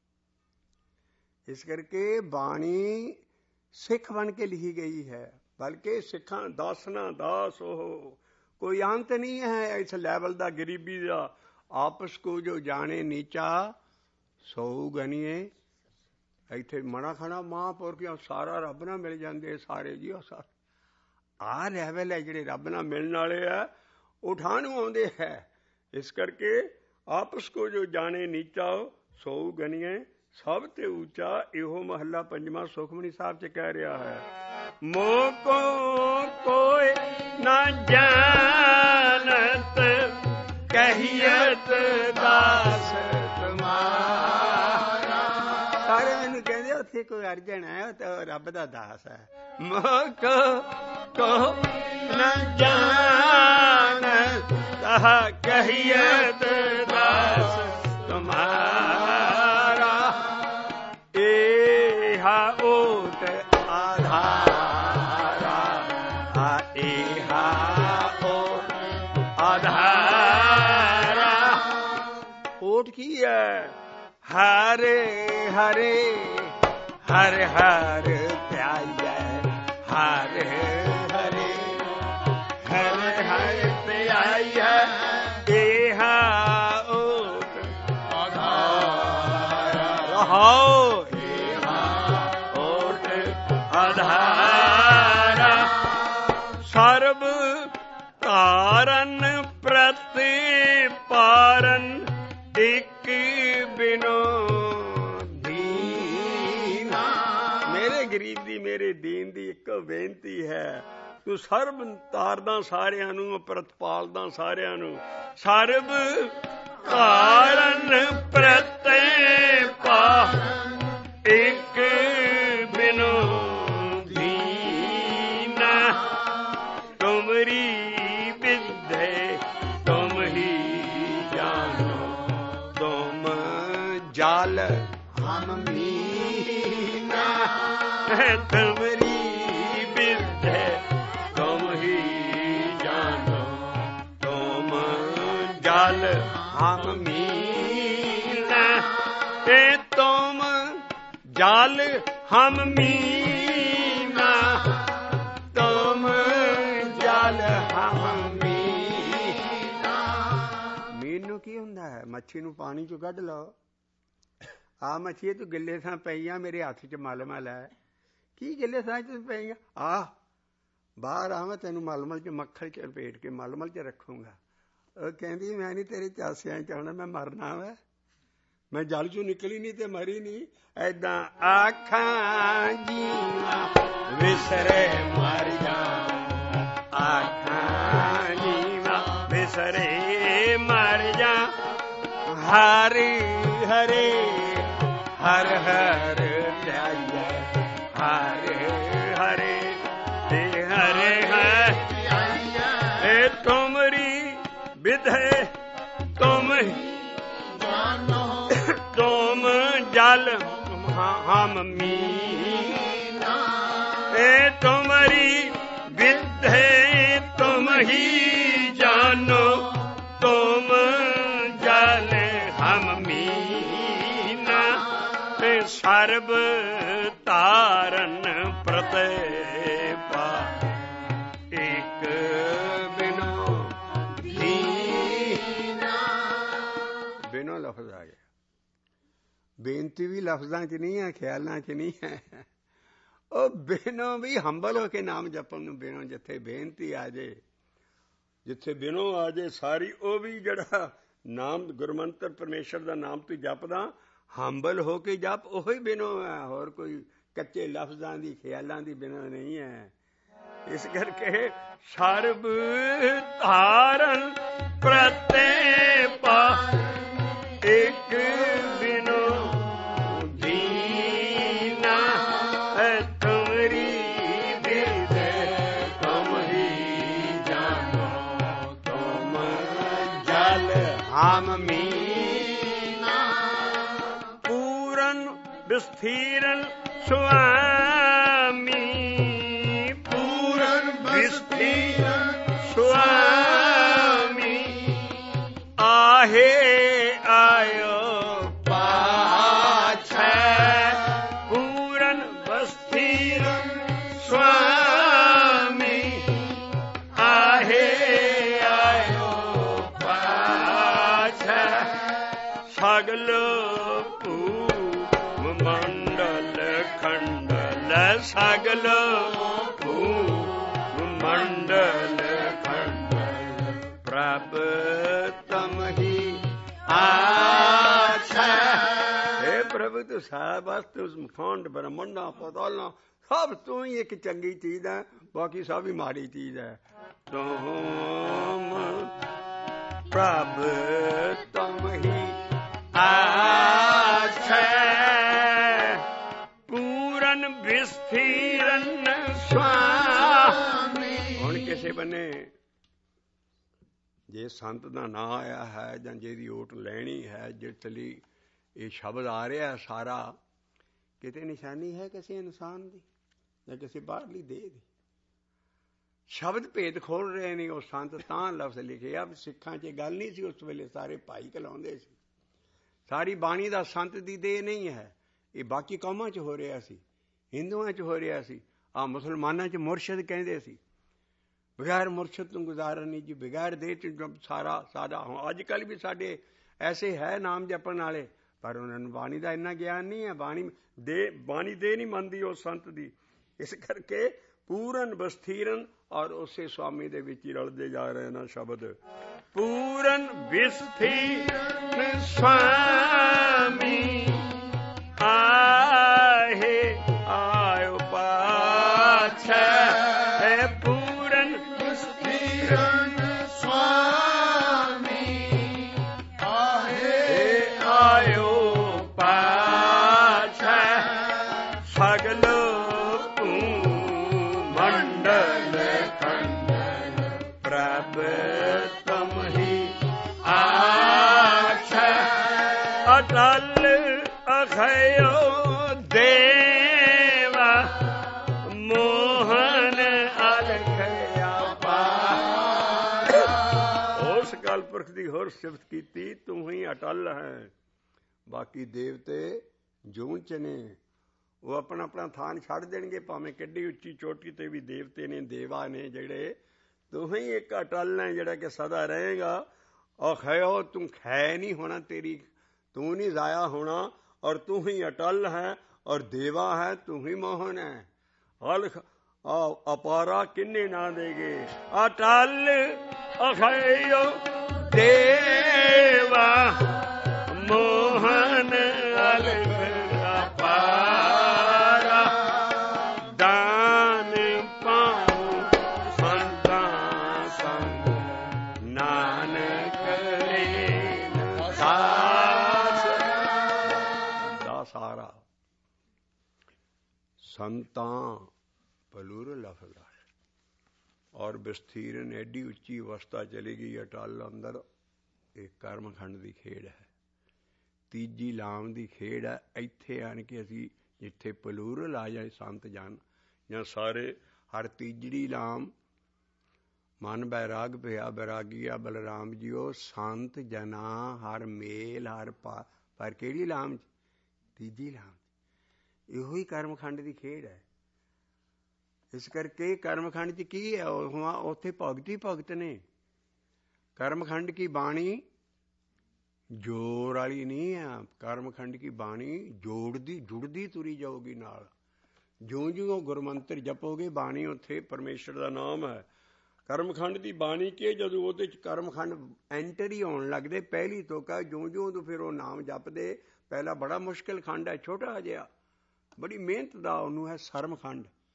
ਇਸ ਕਰਕੇ ਬਾਣੀ ਸਿੱਖ ਬਣ ਕੇ ਲਿਖੀ ਗਈ ਹੈ। ਬਲਕਿ ਸਿੱਖਾਂ ਦਾਸਨਾ ਦਾਸ ਉਹ ਕੋਈ ਅੰਤ ਨਹੀਂ ਹੈ ਇਸ ਲੈਵਲ ਦਾ ਗਰੀਬੀ ਦਾ। ਆਪਸ ਕੋ ਜੋ ਜਾਣੇ ਨੀਚਾ ਸੋ ਗਨੀਏ। ਇੱਥੇ ਮਣਾ ਖਾਣਾ ਮਹਾਂਪੁਰਖਿਆਂ ਸਾਰਾ ਰੱਬ ਨਾਲ ਮਿਲ ਜਾਂਦੇ ਸਾਰੇ ਜੀ। ਉਹ ਆਹ ਲੈਵਲ ਹੈ ਜਿਹੜੇ ਰੱਬ ਨਾਲ ਮਿਲਣ ਵਾਲੇ ਆ, ਉਹ ਠਾਹ ਨੂੰ ਆਉਂਦੇ ਹੈ। ਇਸ ਕਰਕੇ ਆਪਸ ਕੋ ਜੋ ਜਾਣੇ ਨੀਚਾ ਸੋ ਗਨੀਏ ਸਭ ਤੇ ਉੱਚਾ। ਇਹੋ ਮਹੱਲਾ ਪੰਜਵਾਂ ਸੁਖਮਨੀ ਸਾਹਿਬ ਚ ਕਹਿ ਰਿਹਾ ਹੈ। ਮੋਕੋ ਕੋਈ ਨਾ ਜਾਣਤ ਕਹੀਅਤ ਦਾਸ ਤੁਮਾਰਾ। ਸਾਰੇ ਮੈਨੂੰ ਕਹਿੰਦੇ ਉੱਥੇ ਕੋਈ ਅਰਜਨ ਹੈ, ਉਹ ਤਾਂ ਰੱਬ ਦਾ ਦਾਸ ਹੈ। ਮੋਕੋ ਕੋ ਨਾ ਜਾਣਤ ਕਹੀਅਤ ਦਾਸ ਤੁਮਾਰਾ। ਏਹਾ ਓਟ ਆਧਾਰਾ, ਏਹਾ ਓਟ ਆਧਾਰਾ। ਓਟ ਕੀ ਹੈ? ਹਰੇ ਹਰੇ ਹਰ ਹਰ ਧਿਆਈਐ, ਹਰੇ ਹਰੇ ਹਰ ਹਰ ਧਿਆਈਐ। ਏਹਾ ਓਟ ਆਧਾਰਾ ਰਹਾਓ, ਆਧਾਰਾ। ਸਰਬ ਧਾਰਨ ਪ੍ਰਤੀ ਪਾਰਨ, ਇੱਕ ਬਿਨੋ ਦੀਨਾ। ਮੇਰੇ ਗਰੀਬ ਦੀ ਮੇਰੇ ਦੀਨ ਦੀ ਇੱਕੋ ਬੇਨਤੀ ਹੈ, ਤੂੰ ਸਰਬ ਤਾਰਦਾ ਸਾਰਿਆਂ ਨੂੰ, ਪ੍ਰਤਪਾਲਦਾ ਸਾਰਿਆਂ ਨੂੰ। ਸਰਬ ਧਾਰਨ ਪ੍ਰਤੀ ਪਾਰਨ, ਇੱਕ ਬਿਨੋ ਤੁਮਰੀ ਵਿਦਿ ਤੁਮ ਹੀ ਜਾਨੋ, ਤੁਮ ਜਲ ਹਮ ਮੀਨਾ। ਤੁਮਰੀ ਵਿਦਿ ਤੁਮ ਹੀ ਜਾਨੋ, ਤੁਮ ਜਲ ਹਮ ਮੀਨਾ। ਤੁਮ ਜਲ ਹਮ ਮੀਨਾ, ਤੁਮ ਜਲ ਹਮ ਮੀਨਾ। ਮੀਨ ਨੂੰ ਕੀ ਹੁੰਦਾ ਹੈ? ਮੱਛੀ ਨੂੰ ਪਾਣੀ ਚੋਂ ਕੱਢ ਲਓ। ਆ ਮੱਛੀ ਤੂੰ ਗਿੱਲੇ ਥਾਂ ਪਈਆਂ, ਮੇਰੇ ਹੱਥ ਚ ਮਲਮਲ ਹੈ। ਕੀ ਗਿੱਲੇ ਥਾਂ ਚ ਪਈਆਂ? ਆ ਬਾਹਰ ਆ, ਮੈਂ ਤੈਨੂੰ ਮਲਮਲ ਚ ਮੱਖਲ ਚ ਲਪੇਟ ਕੇ ਮਲਮਲ ਚ ਰੱਖੂੰਗਾ। ਉਹ ਕਹਿੰਦੀ ਮੈਂ ਨਹੀਂ ਤੇਰੇ ਚਾਸਿਆਂ ਚ ਆਉਣਾ, ਮੈਂ ਮਰਨਾ ਵਾ। ਮੈਂ ਜਲ ਚੋਂ ਨਿਕਲੀ ਨਹੀਂ ਤੇ ਮਰੀ ਨਹੀਂ। ਏਦਾਂ ਆਖਾਂ ਜੀਵਾਂ ਵਿਸਰੇ ਮਰ ਜਾ, ਆਖਾਂ ਜੀਵਾਂ ਵਿਸਰੇ ਮਰ ਜਾ। ਹਰਿ ਹਰੇ ਹਰ ਹਰ ਧਿਆਈਐ, ਹਰਿ ਹਰੇ ਤੇ ਹਰੇ ਹੈ। ਤੁਮਰੀ ਵਿਧੇ ਤੁਮ ਤੁਮ ਜਲ ਹਮ ਮੀਨਾ। ਤੁਮਰੀ ਵਿਧੇ ਤੁਮ ਹੀ ਜਾਨੋ, ਤੁਮ ਜਲ ਹਮ ਮੀਨਾ। ਸਰਬ ਧਾਰਨ ਪ੍ਰਤਿਪਾ, ਇੱਕ ਬਿਨੋ ਦੀਨਾ। ਬਿਨੋ ਲਫ਼ਜ਼ ਆ ਗਿਆ। ਬੇਨਤੀ ਵੀ ਲਫ਼ਜ਼ਾਂ 'ਚ ਨਹੀਂ ਹੈ, ਖਿਆਲਾਂ 'ਚ ਨਹੀਂ ਹੈ। ਉਹ ਬਿਨੋ ਵੀ ਹੰਬਲ ਹੋ ਕੇ ਨਾਮ ਜਪਣ ਨੂੰ ਬਿਨੋ। ਜਿੱਥੇ ਬੇਨਤੀ ਆ ਜੇ, ਜਿੱਥੇ ਬਿਨੋ ਆ ਜੇ ਸਾਰੀ, ਉਹ ਵੀ ਜਿਹੜਾ ਨਾਮ ਗੁਰਮੰਤਰ ਪਰਮੇਸ਼ਰ ਦਾ ਨਾਮ ਤੂੰ ਜਪਦਾ, ਹੰਬਲ ਹੋ ਕੇ ਜਪ, ਉਹੀ ਬਿਨੋ ਹੈ। ਹੋਰ ਕੋਈ ਕੱਚੇ ਲਫ਼ਜ਼ਾਂ ਦੀ ਖਿਆਲਾਂ ਦੀ ਬਿਨੋ ਨਹੀਂ ਹੈ। ਇਸ ਕਰਕੇ ਸਰਬ ਧਾਰਨ ਪ੍ਰਤੇਪਾ ਇੱਕ ਬਿਨੋ ਦੀਨਾ ਤੁਮਰੀ ਬਿਰਦੇ ਤੁਮ ਹੀ ਜਾਨੋ ਤੁਮ ਜਲ ਹਮ ਮੀਨਾ ਪੂਰਨ ਵਿਸਥੀਰਨ ਸੁਆਮੀ ਪੂਰਨ ਵਿਸਥੀਰਨ ਸੁਆਮੀ आहे आयो पाछै पूरन बस्तीरन स्वामी आहे आयो पाछै सगल भूम मंडल खंडल सगल भूम मंडल खंडल प्रभ ਪ੍ਰਭੂ ਤੂੰ ਸਾਬ ਵਾਸਤੇ ਉਸ ਖੰਡ ਬ੍ਰਹਮੰਡਾਂ ਪਤਾਲਾਂ ਸਭ ਤੂੰ ਹੀ ਇੱਕ ਚੰਗੀ ਚੀਜ਼ ਹੈ, ਬਾਕੀ ਸਭ ਹੀ ਮਾੜੀ ਚੀਜ਼ ਹੈ। ਤੁਮ ਪ੍ਰਭ ਤੁਮ ਹੀ ਆਛੈ ਪੂਰਨ ਵਿਸਥੀਰਨ ਸੁਆਮੀ। ਹੁਣ ਕਿਸੇ ਬੰਨੇ ਜੇ ਸੰਤ ਦਾ ਨਾਂ ਆਇਆ ਹੈ ਜਾਂ ਜਿਹਦੀ ਓਟ ਲੈਣੀ ਹੈ, ਜਿਸ ਲਈ ਇਹ ਸ਼ਬਦ ਆ ਰਿਹਾ ਸਾਰਾ, ਕਿਤੇ ਨਿਸ਼ਾਨੀ ਹੈ ਕਿਸੇ ਇਨਸਾਨ ਦੀ ਜਾਂ ਕਿਸੇ ਬਾਹਰਲੀ ਦੇਹ ਦੀ। ਸ਼ਬਦ ਭੇਦ ਖੋਲ ਰਹੇ ਨੇ ਉਹ ਸੰਤ। ਤਾਂ ਲਫ਼ਜ਼ ਲਿਖੇ ਆ। ਸਿੱਖਾਂ 'ਚ ਗੱਲ ਨਹੀਂ ਸੀ ਉਸ ਵੇਲੇ, ਸਾਰੇ ਭਾਈ ਕਹਿਲਾਉਂਦੇ ਸੀ। ਸਾਰੀ ਬਾਣੀ ਦਾ ਸੰਤ ਦੀ ਦੇਹ ਨਹੀਂ ਹੈ। ਇਹ ਬਾਕੀ ਕੌਮਾਂ 'ਚ ਹੋ ਰਿਹਾ ਸੀ, ਹਿੰਦੂਆਂ 'ਚ ਹੋ ਰਿਹਾ ਸੀ, ਆਹ ਮੁਸਲਮਾਨਾਂ 'ਚ ਮੁਰਸ਼ਦ ਕਹਿੰਦੇ ਸੀ। ਬਗੈਰ ਮੁਰਸ਼ਦ ਤੋਂ ਗੁਜ਼ਾਰਾ ਨਹੀਂ ਜੀ, ਬਗੈਰ ਦੇਹ 'ਚ ਸਾਡਾ। ਅੱਜ ਕੱਲ੍ਹ ਵੀ ਸਾਡੇ ਐਸੇ ਹੈ ਨਾਮ ਜਪਣ ਵਾਲੇ, ਪਰ ਉਹਨਾਂ ਨੂੰ ਬਾਣੀ ਦਾ ਇੰਨਾ ਗਿਆਨ ਨਹੀਂ ਹੈ। ਬਾਣੀ ਦੇ ਨਹੀਂ ਮੰਨਦੀ ਉਸ ਸੰਤ ਦੀ। ਇਸ ਕਰਕੇ ਪੂਰਨ ਵਿਸਥੀਰਨ ਔਰ ਉਸੇ ਸਵਾਮੀ ਦੇ ਵਿੱਚ ਹੀ ਰਲਦੇ ਜਾ ਰਹੇ ਨਾ ਸ਼ਬਦ। ਪੂਰਨ ਵਿਸਥੀਰਨ ਸਵਾਮੀ आहे आयो पाछै पूरन विस्तीर्ण स्वामी आहे आयो पाछै सगल मंडल खंडल प्रभ तुम ही आछै अटल अखयो देवा मोहन अलखया पार। ਉਸ ਕਾਲ ਪੁਰਖ ਦੀ ਹੋਰ ਸਿਫਤ ਕੀਤੀ, ਤੂੰ ਹੀ ਅਟਲ ਹੈ। ਬਾਕੀ ਦੇਵਤੇ ਜੂਨ ਚ ਨੇ, ਉਹ ਆਪਣਾ ਆਪਣਾ ਥਾਨ ਛੱਡ ਦੇਣਗੇ, ਭਾਵੇਂ ਕਿੱਡੀ ਉੱਚੀ ਚੋਟੀ ਤੇ ਵੀ ਦੇਵਤੇ ਨੇ, ਦੇਵਾ ਨੇ ਜਿਹੜੇ। ਤੂੰ ਹੀ ਇੱਕ ਅਟਲ ਹੈ ਜਿਹੜਾ ਕਿ ਸਦਾ ਰਹੇਗਾ। ਔਰ ਖੈਓ, ਤੂੰ ਖੈ ਨਹੀਂ ਹੋਣਾ, ਤੇਰੀ ਤੂੰ ਨਹੀਂ ਜ਼ਾਇਆ ਹੋਣਾ। और तू ही अटल है और देवा है, तू ही मोहन है। अलख अपारा किन्ने ना देगे। अटल अखयो देवा मोहन अलख अपारा दान पाऊं संता संग नानक ਸਾਰਾ। ਸੰਤਾਂ ਪਲੂਰਲ ਲਫ਼ਜ਼ ਹੈ ਔਰ ਵਿਸਥੀਰਨ ਐਡੀ ਉੱਚੀ ਅਵਸਥਾ ਚਲੀ ਗਈ ਅਟਲ ਅੰਦਰ। ਇਹ ਕਰਮਖੰਡ ਦੀ ਖੇਡ ਹੈ, ਤੀਜੀ ਲਾਮ ਦੀ ਖੇਡ ਹੈ। ਇੱਥੇ ਆਣ ਕੇ ਅਸੀਂ ਜਿੱਥੇ ਪਲੂਰਲ ਆ ਜਾਏ ਸੰਤ ਜਨ ਜਾਂ ਸਾਰੇ, ਹਰ ਤੀਜੜੀ ਲਾਮ ਮਨ ਬੈਰਾਗ ਪਿਆ ਬੈਰਾਗੀਆ ਬਲਰਾਮ ਜੀਓ ਸੰਤ ਜਨਾ ਹਰ ਮੇਲ ਹਰ ਪਰ ਕਿਹੜੀ ਲਾਮ? ਤੀਜੀ ਲਾਮ। ਇਹੋ ਹੀ ਕਰਮਖੰਡ ਦੀ ਖੇਡ ਹੈ। ਇਸ ਕਰਕੇ ਕਰਮਖੰਡ 'ਚ ਕੀ ਹੈ? ਉੱਥੇ ਭਗਤ ਹੀ ਭਗਤ ਨੇ। ਕਰਮਖੰਡ ਕੀ ਬਾਣੀ ਜੋਰ ਵਾਲੀ ਨਹੀਂ ਹੈ। ਕਰਮਖੰਡ ਕੀ ਬਾਣੀ ਜੁੜਦੀ ਤੁਰੀ ਜਾਊਗੀ ਨਾਲ। ਜਿਉਂ ਜਿਉਂ ਗੁਰਮੰਤਰ ਜਪੋਗੇ ਬਾਣੀ, ਉੱਥੇ ਪਰਮੇਸ਼ਰ ਦਾ ਨਾਮ ਹੈ। ਕਰਮਖੰਡ ਦੀ ਬਾਣੀ ਕਿ ਜਦੋਂ ਉਹਦੇ 'ਚ ਕਰਮਖੰਡ ਐਂਟਰ ਹੀ ਹੋਣ ਲੱਗਦੇ ਪਹਿਲੀ ਤੋਕਾ, ਜਿਉਂ ਤੋਂ ਫਿਰ ਉਹ ਨਾਮ ਜਪਦੇ। ਪਹਿਲਾਂ ਬੜਾ ਮੁਸ਼ਕਿਲ ਖੰਡ ਹੈ, ਛੋਟਾ ਜਿਹਾ, ਬੜੀ ਮਿਹਨਤ ਦਾ ਉਹਨੂੰ ਹੈ ਸਰਮਖੰਡ।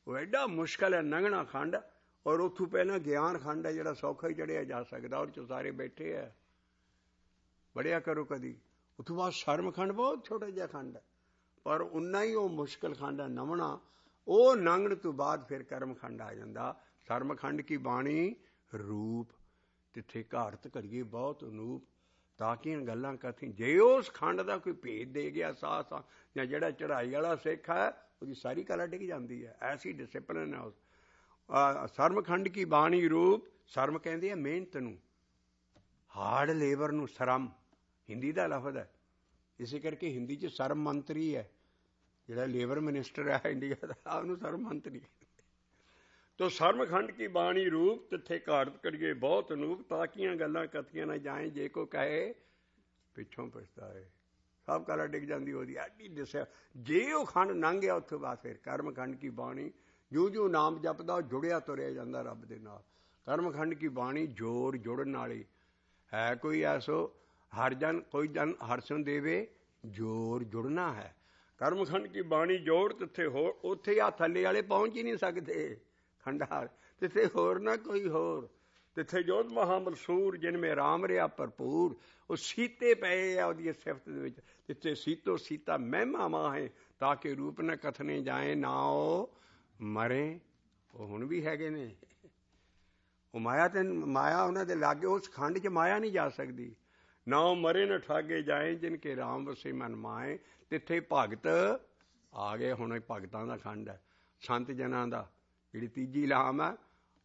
ਉਹ ਐਡਾ ਮੁਸ਼ਕਿਲ ਹੈ ਲੰਘਣਾ ਖੰਡ। ਔਰ ਉੱਥੋਂ ਪਹਿਲਾਂ ਗਿਆਨ ਖੰਡ ਹੈ ਜਿਹੜਾ ਸੌਖਾ ਹੀ ਚੜ੍ਹਿਆ ਜਾ ਸਕਦਾ, ਉਹਦੇ 'ਚ ਸਾਰੇ ਬੈਠੇ ਹੈ। ਪੜ੍ਹਿਆ ਕਰੋ ਕਦੀ। ਉੱਥੋਂ ਬਾਅਦ ਸਰਮ ਖੰਡ ਬਹੁਤ ਛੋਟਾ ਜਿਹਾ ਖੰਡ ਹੈ, ਪਰ ਉਨਾ ਹੀ ਉਹ ਮੁਸ਼ਕਿਲ ਖੰਡ ਹੈ ਨਵਣਾ। ਉਹ ਲੰਘਣ ਤੋਂ ਬਾਅਦ ਫਿਰ ਕਰਮ ਖੰਡ ਆ ਜਾਂਦਾ। ਸਰਮ ਖੰਡ ਕੀ ਬਾਣੀ ਰੂਪ, ਤਿੱਥੇ ਘਾੜਤ ਘੜੀਏ ਬਹੁਤ ਅਨੂਪ, ਤਾਕੀਆਂ ਗੱਲਾਂ ਕਥੀ। ਜੇ ਉਸ ਖੰਡ ਦਾ ਕੋਈ ਭੇਦ ਦੇ ਗਿਆ ਸਾਹ ਜਾਂ ਜਿਹੜਾ ਚੜ੍ਹਾਈ ਵਾਲਾ ਸਿੱਖ ਹੈ, ਉਹਦੀ ਸਾਰੀ ਕਲਾ ਡਿੱਗ ਜਾਂਦੀ ਹੈ। ਐਸੀ ਡਿਸਿਪਲਿਨ ਹੈ ਉਸ। ਸਰਮ ਖੰਡ ਕੀ ਬਾਣੀ ਰੂਪ, ਸਰਮ ਕਹਿੰਦੇ ਆ ਮਿਹਨਤ ਨੂੰ, ਹਾਰਡ ਲੇਬਰ ਨੂੰ ਸਰਮ ਹਿੰਦੀ ਦਾ ਲਫ਼ਜ਼ ਹੈ। ਇਸੇ ਕਰਕੇ ਹਿੰਦੀ 'ਚ ਸਰਮ ਮੰਤਰੀ ਹੈ, ਜਿਹੜਾ ਲੇਬਰ ਮਿਨਿਸਟਰ ਹੈ ਇੰਡੀਆ ਦਾ, ਉਹਨੂੰ ਸਰਮ ਮੰਤਰੀ। ਤੋ ਸਰਮ ਖੰਡ ਕੀ ਬਾਣੀ ਰੂਪ, ਤਿੱਥੇ ਘਾੜਤ ਕਰੀਏ ਬਹੁਤ ਅਨੂਪ, ਤਾਕੀਆਂ ਗੱਲਾਂ ਕਥੀਆਂ ਨਾ ਜਾਏ, ਜੇ ਕੋ ਕਹੇ ਪਿੱਛੋਂ ਪਛਤਾਏ। ਸਭ ਕਲਾ ਡਿੱਗ ਜਾਂਦੀ ਉਹਦੀ। ਐਡੀ ਦੱਸਿਆ ਜੇ ਉਹ ਖੰਡ ਲੰਘ ਗਿਆ ਉੱਥੋਂ ਬਾਅਦ ਫਿਰ ਕਰਮ ਖੰਡ ਕੀ ਬਾਣੀ, ਜੋ ਜੋ ਨਾਮ ਜਪਦਾ ਉਹ ਜੁੜਿਆ ਤੁਰਿਆ ਜਾਂਦਾ ਰੱਬ ਦੇ ਨਾਲ। ਕਰਮ ਖੰਡ ਕੀ ਬਾਣੀ ਜੋੜ ਜੁੜਨ ਵਾਲੀ ਹੈ। ਕੋਈ ਐਸੋ ਹਰ ਜਨ ਕੋਈ ਜਨ ਹਰਸਨ ਦੇਵੇ, ਜੋਰ ਜੁੜਨਾ ਹੈ। ਕਰਮ ਖੰਡ ਕੀ ਬਾਣੀ ਜੋੜ, ਤਿੱਥੇ ਹੋਰ ਉੱਥੇ ਆ ਥੱਲੇ ਵਾਲੇ ਪਹੁੰਚ ਹੀ ਨਹੀਂ ਸਕਦੇ ਖੰਡਾਰ, ਤਿੱਥੇ ਹੋਰ ਨਾ ਕੋਈ ਹੋਰ। ਤਿੱਥੇ ਜੋਧ ਮਹਾਮਲਸੂਰ ਜਿਨ ਮੇ ਰਾਮ ਰਿਹਾ ਭਰਪੂਰ, ਉਹ ਸੀਤੇ ਪਏ ਆ ਉਹਦੀ ਸਿਫਤ ਦੇ ਵਿੱਚ। ਤਿੱਥੇ ਸੀਤੋ ਸੀਤਾ ਮਹਿਮਾ ਮਾਹੇ, ਤਾਂ ਕਿ ਰੂਪ ਨਾ ਕਥਨੇ ਜਾਏ, ਨਾ ਉਹ ਮਰੇ। ਉਹ ਹੁਣ ਵੀ ਹੈਗੇ ਨੇ। ਉਹ ਮਾਇਆ ਤੇ ਮਾਇਆ ਉਹਨਾਂ ਦੇ ਲਾਗੇ, ਉਸ ਖੰਡ 'ਚ ਮਾਇਆ ਨਹੀਂ ਜਾ ਸਕਦੀ। ਨਾ ਉਹ ਮਰੇ ਨਾ ਠਾਗੇ ਜਾਏ, ਜਿਨ ਕੇ ਰਾਮ ਵਸੇ ਮਨ ਮਾਏ। ਤਿੱਥੇ ਭਗਤ ਆ ਗਏ। ਹੁਣ ਭਗਤਾਂ ਦਾ ਖੰਡ ਹੈ, ਸੰਤ ਜਨਾਂ ਦਾ। ਜਿਹੜੀ ਤੀਜੀ ਲਾਮ ਹੈ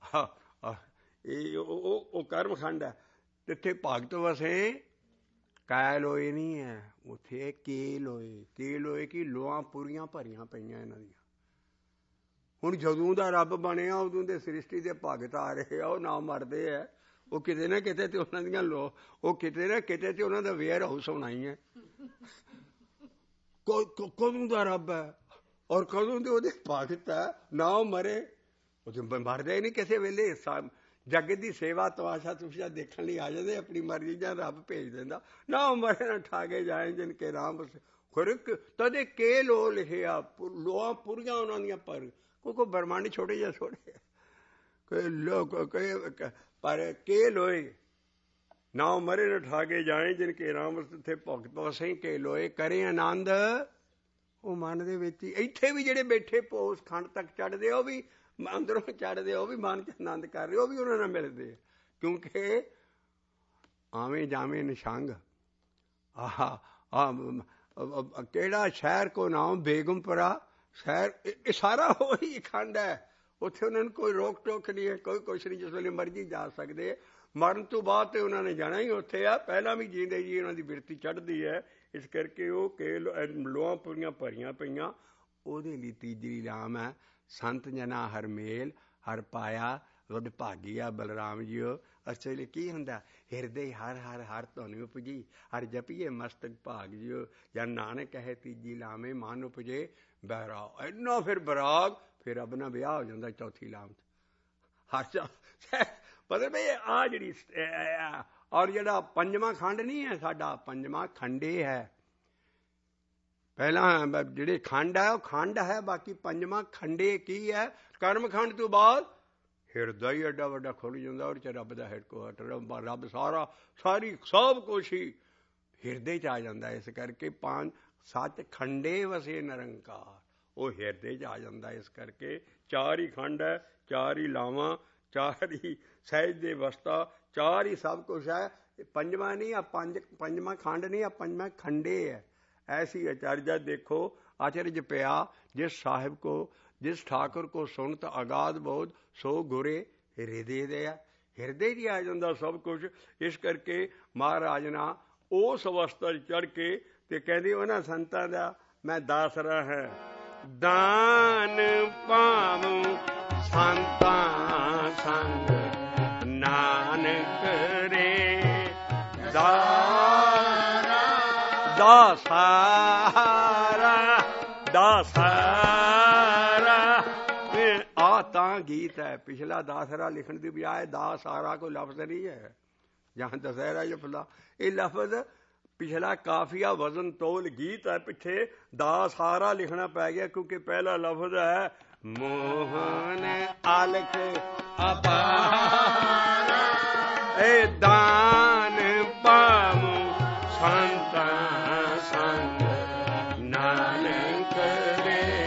ਇਹ ਉਹ ਕਰਮ ਖੰਡ ਹੈ। ਤਿੱਥੇ ਭਗਤ ਵਸੇ, ਕੈ ਲੋਏ ਨਹੀਂ ਹੈ ਉੱਥੇ, ਕੇ ਲੋਏ। ਕੇ ਲੋਏ ਕੀ ਲੋਆਂ ਪੂਰੀਆਂ ਭਰੀਆਂ ਪਈਆਂ ਇਹਨਾਂ ਦੀਆਂ। ਹੁਣ ਜਦੋਂ ਦਾ ਰੱਬ ਬਣਿਆ ਉਦੋਂ ਦੇ ਸ੍ਰਿਸ਼ਟੀ ਦੇ ਭਗਤ ਆ ਰਹੇ ਆ, ਉਹ ਨਾ ਮਰਦੇ ਹੈ। ਉਹ ਕਿਤੇ ਨਾ ਕਿਤੇ ਤੇ ਉਹਨਾਂ ਦੀਆਂ ਉਹ ਕਿਤੇ ਨਾ ਕਿਤੇ ਤੇ ਉਹਨਾਂ ਦਾ ਵੇਅਰ ਹਾਊਸ ਹੋਣਾ ਹੀ ਹੈ। ਕਦੋਂ ਦਾ ਰੱਬ ਹੈ ਔਰ ਕਦੋਂ ਦੇ ਉਹਦੇ ਭਗਤ ਹੈ। ਨਾ ਉਹ ਮਰੇ, ਉਹ ਮਰਦੇ ਨਹੀਂ ਕਿਸੇ ਵੇਲੇ। ਜਗਤ ਦੀ ਸੇਵਾ ਤਮਾਸ਼ਾ ਤੁਸ਼ਾ ਦੇਖਣ ਲਈ ਆ ਜਾਂਦੇ, ਆਪਣੀ ਮਰਜ਼ੀ ਜਾਂ ਰੱਬ ਭੇਜ ਦਿੰਦਾ। ਨਾ ਉਹ ਮਰੇ ਨਾ ਠਾਗੇ ਜਾਏ, ਜਿਨ ਕੇ ਰਾਮ ਖੁਰਕ ਤਦੇ ਕੇ ਲੋ ਲਿਖਿਆ। ਲੋਆਂ ਪੂਰੀਆਂ ਉਹਨਾਂ ਦੀਆਂ ਪਰ ਕੋਈ ਬ੍ਰਹਮੰਡ ਛੋਟੇ ਜਿਹੇ ਛੋਟੇ ਕੋਈ ਲੋਕ ਪਰ ਕੇ ਲੋਏ। ਨਾ ਉਹ ਮਰੇ ਨਾ ਠਾਗੇ ਜਾਏ, ਜਿਨ ਕੇ ਰਾਮ ਤਿੱਥੇ ਭਗਤ ਵਸੇ ਕੇ ਲੋਏ। ਕਰੇ ਆਨੰਦ ਉਹ ਮਨ ਦੇ ਵਿੱਚ ਹੀ। ਇੱਥੇ ਵੀ ਜਿਹੜੇ ਬੈਠੇ ਉਸ ਖੰਡ ਤੱਕ ਚੜ੍ਹਦੇ, ਉਹ ਵੀ ਅੰਦਰੋਂ ਚੜ੍ਹਦੇ, ਉਹ ਵੀ ਮਨ 'ਚ ਆਨੰਦ ਕਰ ਰਹੇ, ਉਹ ਵੀ ਉਹਨਾਂ ਨਾਲ ਮਿਲਦੇ। ਕਿਉਂਕਿ ਆਵੇਂ ਜਾਵੇਂ ਨਿਸ਼ੰਗ ਕਿਹੜਾ ਸ਼ਹਿਰ ਕੋ ਨਾਮ ਬੇਗਮਪੁਰਾ ਸ਼ਹਿਰ, ਇਹ ਸਾਰਾ ਉਹੀ ਖੰਡ ਹੈ। ਉੱਥੇ ਉਹਨਾਂ ਨੂੰ ਕੋਈ ਰੋਕ ਟੋਕ ਨਹੀਂ ਹੈ, ਕੋਈ ਕੁਛ ਨਹੀਂ, ਜਿਸ ਵੇਲੇ ਮਰਜ਼ੀ ਜਾ ਸਕਦੇ। ਮਰਨ ਤੋਂ ਬਾਅਦ ਤੇ ਉਹਨਾਂ ਨੇ ਜਾਣਾ ਹੀ ਉੱਥੇ ਆ। ਪਹਿਲਾਂ ਵੀ ਜੀਂਦੇ ਜੀ ਉਹਨਾਂ ਦੀ ਬਿਰਤੀ ਚੜ੍ਹਦੀ ਹੈ। ਇਸ ਕਰਕੇ ਉਹ ਕਿ ਲੋਹਾਂ ਪੂਰੀਆਂ ਭਰੀਆਂ ਪਈਆਂ। ਉਹਦੇ ਲਈ ਤੀਜੀ ਲਾਮ ਹੈ ਸੰਤ ਜਨਾ ਹਰ ਮੇਲ ਹਰ ਪਾਇਆ ਵੱਡ ਭਾਗੀਆ ਬਲਰਾਮ ਜੀਓ। ਅਸਲ ਲਈ ਕੀ ਹੁੰਦਾ? ਹਿਰਦੇ ਹਰ ਹਰ ਹਰ ਧੁਨ ਉਪਜੀ, ਹਰ ਜਪੀਏ ਮਸਤਕ ਭਾਗ ਜਿਓ। ਜਾਂ ਨਾਨਕ ਕਹੇ ਤੀਜੀ ਲਾਮੇ ਮਨ ਉਪਜੇ ਬਹਿਰਾਗ। ਇੰਨਾ ਫਿਰ ਬਰਾਗ, ਫਿਰ ਰੱਬ ਨਾਲ ਵਿਆਹ ਹੋ ਜਾਂਦਾ ਚੌਥੀ ਲਾਮ 'ਚ। ਪਤਾ ਬਈ ਆਹ ਜਿਹੜੀ ਔਰ ਜਿਹੜਾ ਪੰਜਵਾਂ ਖੰਡ ਨਹੀਂ ਹੈ ਸਾਡਾ, ਪੰਜਵਾਂ ਖੰਡੇ ਹੈ। ਪਹਿਲਾਂ ਜਿਹੜੇ ਖੰਡ ਹੈ ਉਹ ਖੰਡ ਹੈ, ਬਾਕੀ ਪੰਜਵਾਂ ਖੰਡੇ ਕੀ ਹੈ? ਕਰਮ ਖੰਡ ਤੋਂ ਬਾਅਦ ਹਿਰਦਾ ਹੀ ਐਡਾ ਵੱਡਾ ਖੁੱਲ੍ਹ ਜਾਂਦਾ, ਉਹਦੇ 'ਚ ਰੱਬ ਦਾ ਹੈਡਕੁਆਟਰ। ਰੱਬ ਸਾਰੀ ਸਭ ਕੁਛ ਹੀ ਹਿਰਦੇ 'ਚ ਆ ਜਾਂਦਾ। ਇਸ ਕਰਕੇ ਪੰਜ ਸੱਚ ਖੰਡੇ ਵਸੇ ਨਿਰੰਕਾਰ, ਉਹ ਹਿਰਦੇ 'ਚ ਆ ਜਾਂਦਾ। ਇਸ ਕਰਕੇ ਚਾਰ ਹੀ ਖੰਡ ਹੈ, ਚਾਰ ਹੀ ਲਾਵਾਂ, ਚਾਰ ਹੀ ਸਹਿਜ ਦੇ ਵਸਤਾ, ਚਾਰ ਹੀ ਸਭ ਕੁਛ ਹੈ। ਪੰਜਵਾਂ ਨਹੀਂ ਆ, ਪੰਜਵਾਂ ਖੰਡ ਨਹੀਂ ਆ, ਪੰਜਵਾਂ ਖੰਡੇ ਹੈ। ऐसी आचार्य देखो आचार्य पिया जिस साहिब को जिस ठाकुर को सुनत अगाध बोध सो गुरे हृदय दया। ਹਿਰਦੇ 'ਚ ਹੀ ਆ ਜਾਂਦਾ ਸਭ ਕੁਛ। ਇਸ ਕਰਕੇ ਮਹਾਰਾਜ ਨਾ ਉਸ ਅਵਸਥਾ 'ਚ ਚੜ੍ਹ ਕੇ ਤੇ ਕਹਿੰਦੇ ਉਹਨਾਂ ਸੰਤਾਂ ਦਾ ਮੈਂ ਦਾਸਰਾ ਹੈ। ਦਾਨ ਪਾਵੂੰ ਸੰਤਾਂ ਸੰਗ ਨਾਨਕ ਰੇ ਦਾਸਾਰਾ ਆ ਤਾਂ ਗੀਤ ਹੈ। ਪਿਛਲਾ ਦਾਸਰਾ ਲਿਖਣ ਦੀ ਬਜਾਏ ਦਾਸਾਰਾ ਕੋਈ ਲਫ਼ਜ਼ ਨਹੀਂ ਹੈ। ਜਾਂ ਦਸਹਿਰਾ ਜਪਲਾ ਇਹ ਲਫ਼ਜ਼ ਪਿਛਲਾ ਕਾਫੀਆ ਵਜ਼ਨ ਤੋਲ ਗੀਤ ਹੈ। ਪਿੱਛੇ ਦਾਸਾਰਾ ਲਿਖਣਾ ਪੈ ਗਿਆ ਕਿਉਂਕਿ ਪਹਿਲਾ ਲਫ਼ਜ਼ ਹੈ ਮੋਹਨ ਆਲਖ ਅਪਾਰ ਏ ਦਾਨ ਪਾਵੋ ਸੰਤਾਂ ਸੰਗ ਨਾਨਕ ਰੇ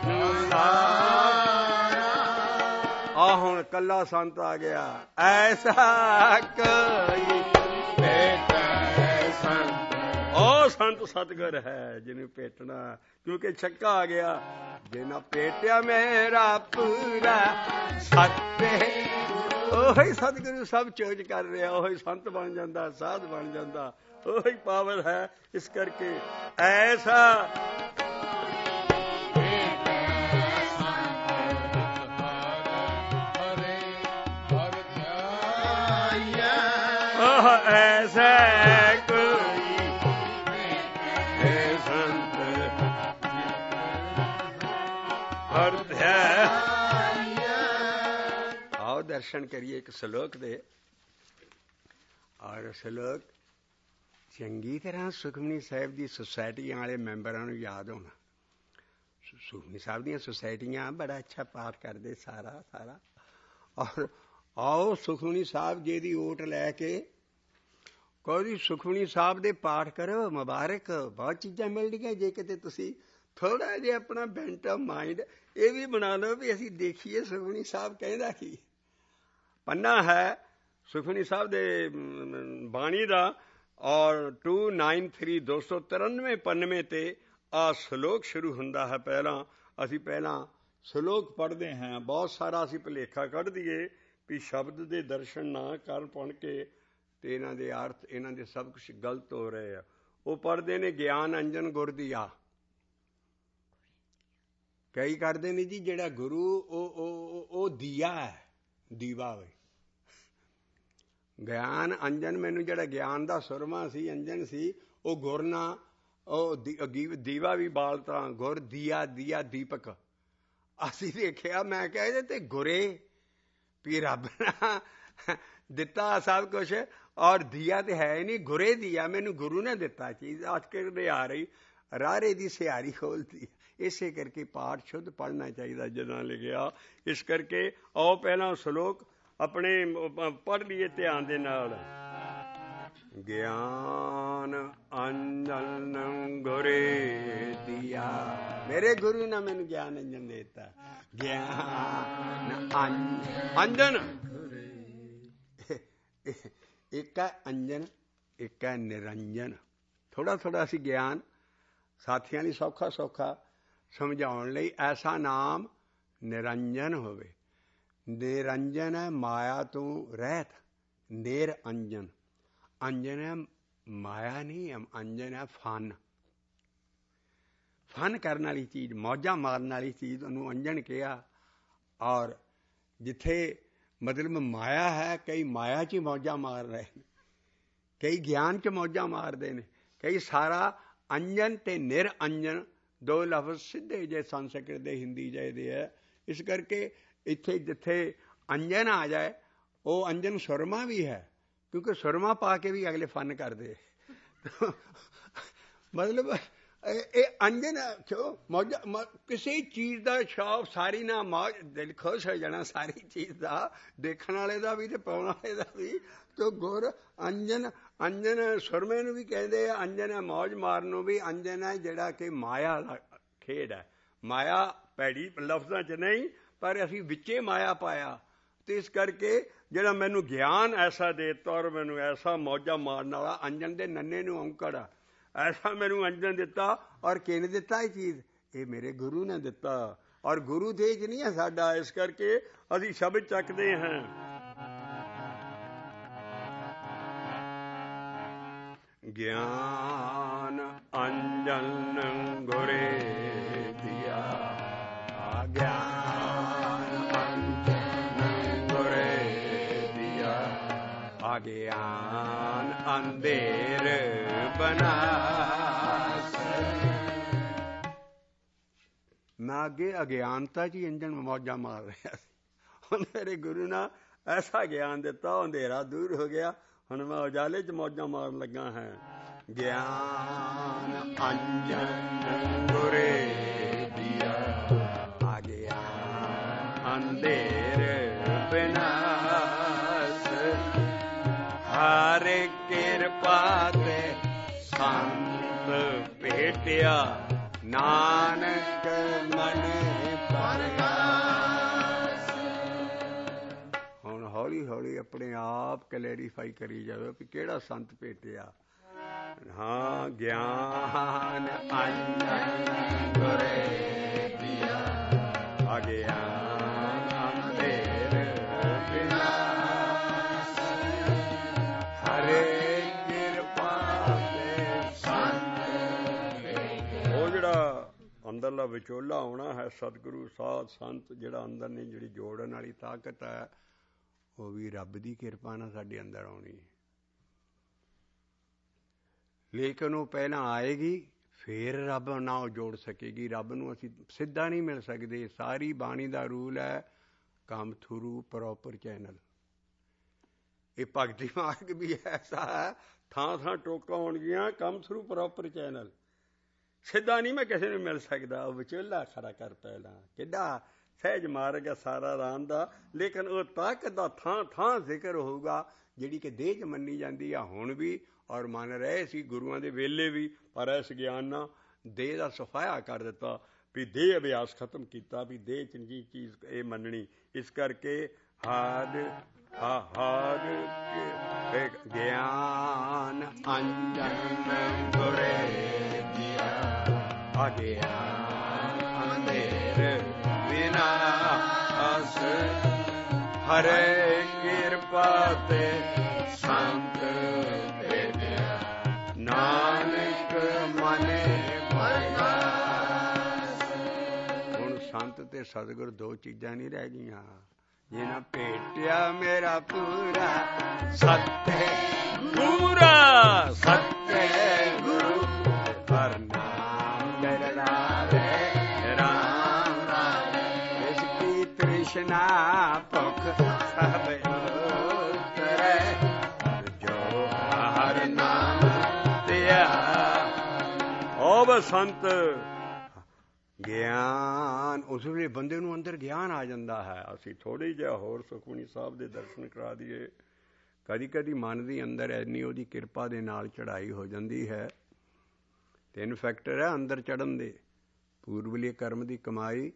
ਨੁਲਾਰਾ। ਆ ਹੁਣ ਕੱਲਾ ਸੰਤ ਆ ਗਿਆ। ਐਸਾ ਕੋਈ ਭੇਟੈ ਸੰਤ, ਉਹ ਸੰਤ ਸਤਿਗੁਰ ਹੈ ਜਿਹਨੂੰ ਭੇਟਣਾ, ਕਿਉਂਕਿ ਛੱਕਾ ਆ ਗਿਆ। ਜੇ ਨਾ ਭੇਟਿਆ ਮੇਰਾ ਪੂਰਾ ਸੱਤੇ, ਉਹੀ ਸਤਿਗੁਰੂ ਸਭ ਚੋਜ ਕਰ ਰਿਹਾ, ਉਹੀ ਸੰਤ ਬਣ ਜਾਂਦਾ, ਸਾਧ ਬਣ ਜਾਂਦਾ, ਉਹੀ ਪਾਵਰ ਹੈ। ਇਸ ਕਰਕੇ ਐਸਾ ਐਸਾ ਕੋਈ ਸੰਤ ਅਰਥ ਹੈ। ਆਓ ਦਰਸ਼ਨ ਕਰੀਏ ਇੱਕ ਸ਼ਲੋਕ ਦੇ। ਔਰ ਸ਼ਲੋਕ ਚੰਗੀ ਤਰ੍ਹਾਂ ਸੁਖਮਨੀ ਸਾਹਿਬ ਦੀ ਸੁਸਾਇਟੀਆਂ ਵਾਲੇ ਮੈਂਬਰਾਂ ਨੂੰ ਯਾਦ ਹੋਣਾ। ਸੁਖਮਨੀ ਸਾਹਿਬ ਦੀਆਂ ਸੁਸਾਇਟੀਆਂ ਬੜਾ ਅੱਛਾ ਪਾਠ ਕਰਦੇ ਸਾਰਾ। ਔਰ ਆਓ ਸੁਖਮਨੀ ਸਾਹਿਬ ਜੀ ਦੀ ਓਟ ਲੈ ਕੇ ਕਹੋ ਜੀ ਸੁਖਮਨੀ ਸਾਹਿਬ ਦੇ ਪਾਠ ਕਰੋ, ਮੁਬਾਰਕ। ਬਹੁਤ ਚੀਜ਼ਾਂ ਮਿਲਣਗੀਆਂ ਜੇ ਕਿਤੇ ਤੁਸੀਂ ਥੋੜ੍ਹਾ ਜਿਹਾ ਆਪਣਾ ਬੈਂਟ ਆਫ ਮਾਈਂਡ ਇਹ ਵੀ ਬਣਾ ਲਓ ਵੀ ਅਸੀਂ ਦੇਖੀਏ ਸੁਖਮਨੀ ਸਾਹਿਬ ਕਹਿੰਦਾ ਕੀ। ਪੰਨਾ ਹੈ ਸੁਖਮਨੀ ਸਾਹਿਬ ਦੇ ਬਾਣੀ ਦਾ, ਔਰ 293 293 ਪੰਨਵੇਂ ਤੇ ਆ ਸ਼ਲੋਕ ਸ਼ੁਰੂ ਹੁੰਦਾ ਹੈ। ਅਸੀਂ ਪਹਿਲਾਂ ਸ਼ਲੋਕ ਪੜ੍ਹਦੇ ਹਾਂ। ਬਹੁਤ ਸਾਰਾ ਅਸੀਂ ਭੁਲੇਖਾ ਕੱਢ ਦਈਏ ਵੀ ਸ਼ਬਦ ਦੇ ਦਰਸ਼ਨ ਨਾ ਕਰ ਪੜ ਕੇ ਤੇ ਇਹਨਾਂ ਦੇ ਅਰਥ, ਇਹਨਾਂ ਦੇ ਸਭ ਕੁਛ ਗਲਤ ਹੋ ਰਹੇ ਆ। ਉਹ ਪੜ੍ਹਦੇ ਨੇ ਗਿਆਨ ਅੰਜਨ ਗੁਰ ਦੀਆ। ਕਈ ਕਰਦੇ ਨੇ ਜੀ ਜਿਹੜਾ ਗੁਰੂ ਉਹ ਦੀਆ ਹੈ, ਦੀਵਾ ਵੇ। ਗਿਆਨ ਅੰਜਨ, ਮੈਨੂੰ ਜਿਹੜਾ ਗਿਆਨ ਦਾ ਸੁਰਮਾ ਸੀ, ਅੰਜਨ ਸੀ, ਉਹ ਗੁਰ ਨਾ, ਉਹ ਦੀਵਾ ਵੀ ਬਾਲ ਤਰ੍ਹਾਂ ਗੁਰ ਦੀਆ, ਦੀਆ ਦੀਪਕ। ਅਸੀਂ ਦੇਖਿਆ, ਮੈਂ ਕਿਹਾ ਇਹਦੇ ਤੇ ਗੁਰੇ ਵੀ ਰੱਬ ਨਾ ਦਿੱਤਾ ਸਭ ਕੁਛ, ਔਰ ਦੀਆ ਤੇ ਹੈ ਨਹੀਂ, ਗੁਰੇ ਦੀਆ। ਮੈਨੂੰ ਗੁਰੂ ਨੇ ਦਿੱਤਾ ਚੀਜ਼। ਅੱਜ ਕੇ ਆ ਰਹੀ ਰਾਰੇ ਦੀ ਸਿਆਰੀ ਖੋਲਦੀ। ਇਸੇ ਕਰਕੇ ਪਾਠ ਸ਼ੁੱਧ ਪੜ੍ਹਨਾ ਚਾਹੀਦਾ ਜਿੱਦਾਂ ਲਿਖਿਆ। ਇਸ ਕਰਕੇ ਆਓ ਪਹਿਲਾਂ ਸ਼ਲੋਕ ਆਪਣੇ ਪੜ੍ਹ ਲਈਏ ਧਿਆਨ ਦੇ ਨਾਲ। ਗਿਆਨ ਅੰਜਨ ਗੁਰੇ ਦੀਆ, ਮੇਰੇ ਗੁਰੂ ਨੇ ਮੈਨੂੰ ਗਿਆਨ ਅੰਜਨ ਦੇ ਦਿੱਤਾ। ਗਿਆਨ ਅੰਜਨ, ਇੱਕ ਹੈ ਅੰਜਨ, ਇੱਕ ਹੈ ਨਿਰੰਜਨ। ਥੋੜ੍ਹਾ ਥੋੜ੍ਹਾ ਅਸੀਂ ਗਿਆਨ ਸਾਥੀਆਂ ਲਈ ਸੌਖਾ ਸਮਝਾਉਣ ਲਈ ਐਸਾ ਨਾਮ ਨਿਰੰਜਨ ਹੋਵੇ। ਨਿਰੰਜਨ ਹੈ ਮਾਇਆ ਤੋਂ ਰਹਿਤ, ਨਿਰ ਅੰਜਨ। ਅੰਜਨ ਹੈ ਮਾਇਆ ਨਹੀਂ, ਅੰਜਨ ਹੈ ਫਨ। ਫਨ ਕਰਨ ਵਾਲੀ ਚੀਜ਼, ਮੌਜਾਂ ਮਾਰਨ ਵਾਲੀ ਚੀਜ਼, ਉਹਨੂੰ ਅੰਜਨ ਕਿਹਾ। ਔਰ ਜਿੱਥੇ ਮਤਲਬ ਮਾਇਆ ਹੈ, ਕਈ ਮਾਇਆ 'ਚ ਹੀ ਮੌਜਾਂ ਮਾਰ ਰਹੇ ਨੇ, ਕਈ ਗਿਆਨ 'ਚ ਮੌਜਾਂ ਮਾਰਦੇ ਨੇ, ਕਈ ਸਾਰਾ ਅੰਜਨ ਤੇ ਨਿਰ ਅੰਜਨ ਦੋ ਲਫ਼ਜ਼ ਸਿੱਧੇ ਜੇ ਸੰਸਕ੍ਰਿਤ ਦੇ ਹਿੰਦੀ ਜਿਹੇ ਦੇ ਹੈ। ਇਸ ਕਰਕੇ ਇੱਥੇ ਜਿੱਥੇ ਅੰਜਨ ਆ ਜਾਏ, ਉਹ ਅੰਜਨ ਸੁਰਮਾ ਵੀ ਹੈ, ਕਿਉਂਕਿ ਸੁਰਮਾ ਪਾ ਕੇ ਵੀ ਅਗਲੇ ਫਨ ਕਰਦੇ। ਮਤਲਬ ਇਹ ਅੰਜਨ ਕਿਉਂ ਮੌਜਾ, ਕਿਸੇ ਚੀਜ਼ ਦਾ ਸ਼ੌਕ ਸਾਰੀ ਨਾ ਮੌਜ, ਦਿਲ ਖੁਸ਼ ਹੋ ਜਾਣਾ ਸਾਰੀ ਚੀਜ਼ ਦਾ, ਦੇਖਣ ਵਾਲੇ ਦਾ ਵੀ ਤੇ ਪਾਉਣ ਵਾਲੇ ਦਾ ਵੀ। ਤੋ ਗੁਰ ਅੰਜਨ, ਅੰਜਨ ਸੁਰਮੇ ਨੂੰ ਵੀ ਕਹਿੰਦੇ ਆ। ਅੰਜਨ ਹੈ ਮੌਜ ਮਾਰਨ ਨੂੰ ਵੀ। ਅੰਜਨ ਹੈ ਜਿਹੜਾ ਕਿ ਮਾਇਆ ਦਾ ਖੇਡ ਹੈ। ਮਾਇਆ ਭੈੜੀ ਲਫ਼ਜ਼ਾਂ 'ਚ ਨਹੀਂ, ਪਰ ਅਸੀਂ ਵਿੱਚੇ ਮਾਇਆ ਪਾਇਆ। ਤੇ ਇਸ ਕਰਕੇ ਜਿਹੜਾ ਮੈਨੂੰ ਗਿਆਨ ਐਸਾ ਦੇ ਦਿੱਤਾ, ਔਰ ਮੈਨੂੰ ਐਸਾ ਮੌਜਾਂ ਮਾਰਨ ਵਾਲਾ, ਅੰਜਨ ਦੇ ਨੰਨੇ ਨੂੰ ਔਂਕੜ ਆ, ਐਸਾ ਮੈਨੂੰ ਅੰਜਨ ਦਿੱਤਾ। ਔਰ ਕਿਹਨੇ ਦਿੱਤਾ ਇਹ ਚੀਜ਼? ਇਹ ਮੇਰੇ ਗੁਰੂ ਨੇ ਦਿੱਤਾ। ਔਰ ਗੁਰੂ ਦੇ 'ਚ ਨਹੀਂ ਹੈ ਸਾਡਾ। ਇਸ ਕਰਕੇ ਅਸੀਂ ਸ਼ਬਦ ਚੱਕਦੇ ਹਾਂ। ਗਿਆਨ ਅੰਜਨ ਗੁਰੇ ਦੀਆ, ਗਿਆਨ ਅੰਜਨ ਗੁਰੇ ਦੀਆ, ਗਿਆਨ ਅੰਧੇਰ ਬਨਾਸ। ਮੈਂ ਅੱਗੇ ਅਗਿਆਨਤਾ 'ਚ ਹੀ ਅੰਜਨ ਮੌਜਾਂ ਮਾਰ ਰਿਹਾ ਸੀ। ਹੁਣ ਮੇਰੇ ਗੁਰੂ ਨੇ ਐਸਾ ਗਿਆਨ ਦਿੱਤਾ, ਅੰਧੇਰਾ ਦੂਰ ਹੋ ਗਿਆ। ਹੁਣ ਮੈਂ ਉਜਾਲੇ 'ਚ ਮੌਜਾਂ ਮਾਰਨ ਲੱਗਾ ਹਾਂ। ਗਿਆਨ ਅੰਜਨ ਗੁਰੇ ਦੀਆ, ਗਿਆਨ ਭੇਟਿਆ ਨਾਨਕ ਮਨ ਪਰਗਾਸ। ਹੁਣ ਹੌਲੀ ਹੌਲੀ ਆਪਣੇ ਆਪ ਕਲੈਰੀਫਾਈ ਕਰੀ ਜਾਵੇ ਵੀ ਕਿਹੜਾ ਸੰਤ ਭੇਟਿਆ। ਹਾਂ, ਗਿਆਨ ਅੰਜਨ ਗੁਰੇ ਦਿਆ, ਅਗਿਆਨ ਅੰਧੇਰ ਵਿਨਾਸ਼, ਹਰੇ ਕਿਰਪਾ ਤੇ ਸੰਤ। ਉਹ ਜਿਹੜਾ ਅੰਦਰਲਾ ਵਿਚੋਲਾ ਆਉਣਾ ਹੈ, ਸਤਿਗੁਰੂ ਸਾਧ ਸੰਤ, ਜਿਹੜਾ ਅੰਦਰ ਨੇ ਜਿਹੜੀ ਜੋੜਨ ਵਾਲੀ ਤਾਕਤ ਹੈ, ਉਹ ਵੀ ਰੱਬ ਦੀ ਕਿਰਪਾ ਨਾਲ ਸਾਡੇ ਅੰਦਰ ਆਉਣੀ। ਲੇਕਿਨ ਉਹ ਪਹਿਲਾਂ ਆਏਗੀ, ਫੇਰ ਰੱਬ ਨਾਲ ਉਹ ਜੋੜ ਸਕੇਗੀ। ਰੱਬ ਨੂੰ ਅਸੀਂ ਸਿੱਧਾ ਨਹੀਂ ਮਿਲ ਸਕਦੇ। ਸਾਰੀ ਬਾਣੀ ਦਾ ਰੂਲ ਹੈ ਕਮ ਥਰੂ ਪ੍ਰੋਪਰ ਚੈਨਲ। ਇਹ ਭਗਤੀ ਮਾਰਗ ਵੀ ਐਸਾ ਹੈ, ਥਾਂ ਥਾਂ ਟੋਕਾਂ ਹੋਣਗੀਆਂ, ਕਮ ਥਰੂ ਪ੍ਰੋਪਰ ਚੈਨਲ। ਸਿੱਧਾ ਨਹੀਂ ਮੈਂ ਕਿਸੇ ਨੂੰ ਮਿਲ ਸਕਦਾ। ਉਹ ਵਿਚੋਲਾ ਖੜਾ ਕਰ ਪਹਿਲਾਂ। ਕਿੱਡਾ ਸਹਿਜ ਮਾਰਗ ਹੈ ਸਾਰਾ ਰਾਮ ਦਾ। ਲੇਕਿਨ ਉਹ ਤਾਕਤ ਦਾ ਥਾਂ ਥਾਂ ਜ਼ਿਕਰ ਹੋਊਗਾ, ਜਿਹੜੀ ਕਿ ਦੇਹ 'ਚ ਮੰਨੀ ਜਾਂਦੀ ਆ ਹੁਣ ਵੀ, ਔਰ ਮੰਨ ਰਹੇ ਸੀ ਗੁਰੂਆਂ ਦੇ ਵੇਲੇ ਵੀ। ਪਰ ਇਸ ਗਿਆਨ ਨਾਲ ਦੇਹ ਦਾ ਸਫਾਇਆ ਕਰ ਦਿੱਤਾ, ਵੀ ਦੇਹ ਅਭਿਆਸ ਖਤਮ ਕੀਤਾ, ਵੀ ਦੇਹ ਚੰਗੀ ਚੀਜ਼ ਇਹ ਮੰਨਣੀ। ਇਸ ਕਰਕੇ ਹਾਰ ਗਿਆਨ ਅੰਜਨ ਗੁਰੇ ਦਿਆ, ਅਗਿਆਨ ਅੰਧੇਰ ਵਿਨਾਸ਼, ਹਰੇ ਕਿਰਪਾ ਤੇ ਸੰਤ ਭੇਟਿਆ, ਨਾਨਕ ਮਨ ਪਰਗਾਸ। ਹੁਣ ਸੰਤ ਤੇ ਸਤਿਗੁਰ ਦੋ ਚੀਜ਼ਾਂ ਨਹੀਂ ਰਹਿ ਗਈਆਂ। ਜਿਨ੍ਹਾਂ ਭੇਟਿਆ ਮੇਰਾ ਪੂਰਾ ਸੱਤੇ ਪੂਰਾ ਸੱਤੇ ਗੁਰੂ, ਹਰ ਨਾਮ ਜਰ ਲਾਵੇ ਰਾਮ ਰਾਮ, ਇਸ ਕੀ ਤ੍ਰਿਸ਼ਨਾ ਭੁਖ ਸਭ ਉਤਰੈ, ਜੋ ਹਰ ਨਾਮ ਧਿਆ। ਓ ਬਸੰਤ ਗਿਆਨ, ਉਸ ਵੇਲੇ ਬੰਦੇ ਨੂੰ ਅੰਦਰ ਗਿਆਨ ਆ ਜਾਂਦਾ ਹੈ। ਅਸੀਂ ਥੋੜ੍ਹੀ ਜਿਹਾ ਹੋਰ ਸੁਖਮਨੀ ਸਾਹਿਬ ਦੇ ਦਰਸ਼ਨ ਕਰਾ ਦਈਏ। ਕਦੀ ਕਦੀ ਮਨ ਦੇ ਅੰਦਰ ਇੰਨੀ ਉਹਦੀ ਕਿਰਪਾ ਦੇ ਨਾਲ ਚੜ੍ਹਾਈ ਹੋ ਜਾਂਦੀ ਹੈ। 3 ਫੈਕਟਰ ਹੈ ਅੰਦਰ ਚੜ੍ਹਨ ਦੇ। ਪੂਰਬਲੇ ਕਰਮ ਦੀ ਕਮਾਈ,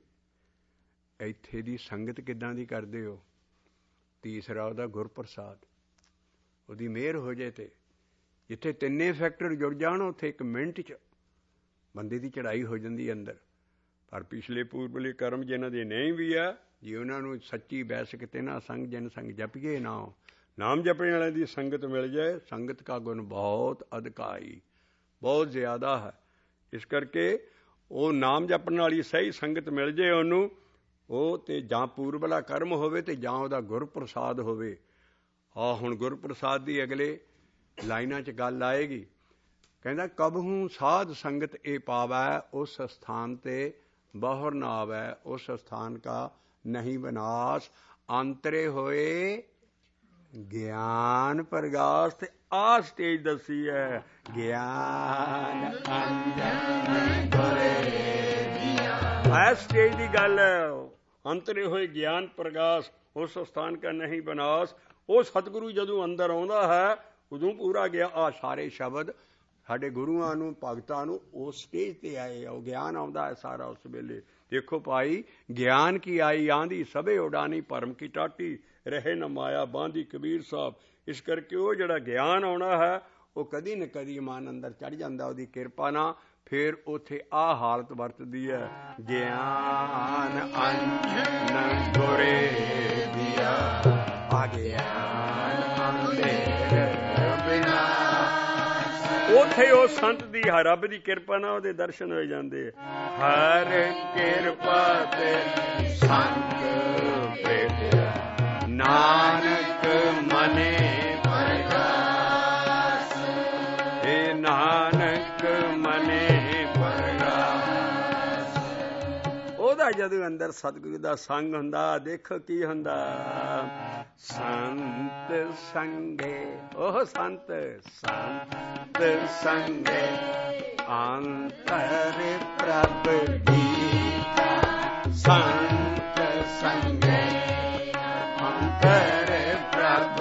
ਇੱਥੇ ਦੀ ਸੰਗਤ ਕਿੱਦਾਂ ਦੀ ਕਰਦੇ ਹੋ, ਤੀਸਰਾ ਉਹਦਾ ਗੁਰਪ੍ਰਸਾਦ, ਉਹਦੀ ਮਿਹਰ ਹੋ ਜਾਏ। ਤੇ ਜਿੱਥੇ 3 ਫੈਕਟਰ ਜੁੜ ਜਾਣ, ਉੱਥੇ 1 ਮਿੰਟ 'ਚ ਬੰਦੇ ਦੀ ਚੜ੍ਹਾਈ ਹੋ ਜਾਂਦੀ ਅੰਦਰ। ਪਰ ਪਿਛਲੇ ਪੂਰਬਲੇ ਕਰਮ ਜਿਨ੍ਹਾਂ ਦੇ ਨਹੀਂ ਵੀ ਆ, ਜੇ ਉਹਨਾਂ ਨੂੰ ਸੱਚੀ ਬੈਸਕ ਤੇ ਨਾ ਸੰਗ ਜਨ ਸੰਗ ਜਪੀਏ ਨਾ, ਨਾਮ ਜਪਣ ਵਾਲਿਆਂ ਦੀ ਸੰਗਤ ਮਿਲ ਜਾਏ, ਸੰਗਤ ਕਾ ਗੁਣ ਬਹੁਤ ਅਧਿਕਾਈ, ਬਹੁਤ ਜ਼ਿਆਦਾ ਹੈ। ਇਸ ਕਰਕੇ ਉਹ ਨਾਮ ਜਪਣ ਵਾਲੀ ਸਹੀ ਸੰਗਤ ਮਿਲ ਜਾਏ ਉਹਨੂੰ, ਉਹ ਤੇ ਜਾਂ ਪੂਰਬਲਾ ਕਰਮ ਹੋਵੇ ਤੇ ਜਾਂ ਉਹਦਾ ਗੁਰਪ੍ਰਸਾਦ ਹੋਵੇ। ਆਹ ਹੁਣ ਗੁਰਪ੍ਰਸਾਦ ਦੀ ਅਗਲੇ ਲਾਈਨਾਂ 'ਚ ਗੱਲ ਆਏਗੀ। ਕਹਿੰਦਾ ਕਬਹੂ ਸਾਧ ਸੰਗਤ ਇਹ ਪਾਵੈ, ਉਸ ਸਥਾਨ ਤੇ ਬਹੁਰ ਨਾ ਆਵੈ, ਉਸ ਸਥਾਨ ਕਾ ਨਹੀਂ ਵਿਨਾਸ਼, ਅੰਤਰੇ ਹੋਏ ਗਿਆਨ ਪ੍ਰਗਾਸ। ਤੇ ਆਹ ਸਟੇਜ ਦੱਸੀ ਹੈ, ਗਿਆਨ ਅੰਜਨ ਗੁਰੇ ਦਿਆ। ਇਸ ਸਟੇਜ ਦੀ ਗੱਲ ਹੈ। ਅੰਤਰੇ ਹੋਏ ਗਿਆਨ ਪ੍ਰਗਾਸ, ਉਸ ਸਥਾਨ ਕਾ ਨਹੀਂ ਵਿਨਾਸ਼। ਉਹ ਸਤਿਗੁਰੂ ਜਦੋਂ ਅੰਦਰ ਆਉਂਦਾ ਹੈ, ਉਦੋਂ ਪੂਰਾ ਗਿਆ। ਆਹ ਸਾਰੇ ਸ਼ਬਦ ਸਾਡੇ ਗੁਰੂਆਂ ਨੂੰ, ਭਗਤਾਂ ਨੂੰ ਉਸ ਸਟੇਜ ਤੇ ਆਏ। ਉਹ ਗਿਆਨ ਆਉਂਦਾ ਹੈ ਸਾਰਾ ਉਸ ਵੇਲੇ। ਦੇਖੋ ਭਾਈ, ਗਿਆਨ ਕੀ ਆਈ ਆਂਦੀ, ਸਭੇ ਉਡਾਨੀ ਭਰਮ ਕੀ ਟਾਟੀ, ਰਹੇ ਨ ਮਾਇਆ ਬਾਂਧੀ ਕਬੀਰ ਸਾਹਿਬ। ਇਸ ਕਰਕੇ ਉਹ ਜਿਹੜਾ ਗਿਆਨ ਆਉਣਾ ਹੈ, ਉਹ ਕਦੀ ਨਾ ਕਦੀ ਮਨ ਅੰਦਰ ਚੜ੍ਹ ਜਾਂਦਾ ਉਹਦੀ ਕਿਰਪਾ ਨਾਲ। ਫਿਰ ਉੱਥੇ ਆਹ ਹਾਲਤ ਵਰਤਦੀ ਹੈ, ਗਿਆਨ ਅੰਜਨ ਗੁਰੇ ਦਿਆ, ਅਗਿਆਨ ਅੰਧੇਰ ਵਿਨਾਸ਼। ਉੱਥੇ ਉਹ ਸੰਤ ਦੀ, ਰੱਬ ਦੀ ਕਿਰਪਾ ਨਾਲ ਉਹਦੇ ਦਰਸ਼ਨ ਹੋ ਜਾਂਦੇ। ਹਰ ਕਿਰਪਾ ਤੇ ਸੰਤ ਭੇਟਿਆ, ਨਾਨਕ ਮਨੇ ਪਰਗਾਸ, ਏ ਨਾਨਕ ਮਨੇ ਪਰਗਾਸ। ਉਹਦਾ ਜਦੋਂ ਅੰਦਰ ਸਤਿਗੁਰੂ ਦਾ ਸੰਗ ਹੁੰਦਾ, ਦੇਖੋ ਕੀ ਹੁੰਦਾ, ਸੰਤ ਸੰਗੇ, ਉਹ ਸੰਤ ਸੰਗੇ ਅੰਤਰ ਪ੍ਰਭ ਦੀਠਾ, ਸੰਤ ਸੰਗੇ ਅੰਤਰ ਪ੍ਰਭ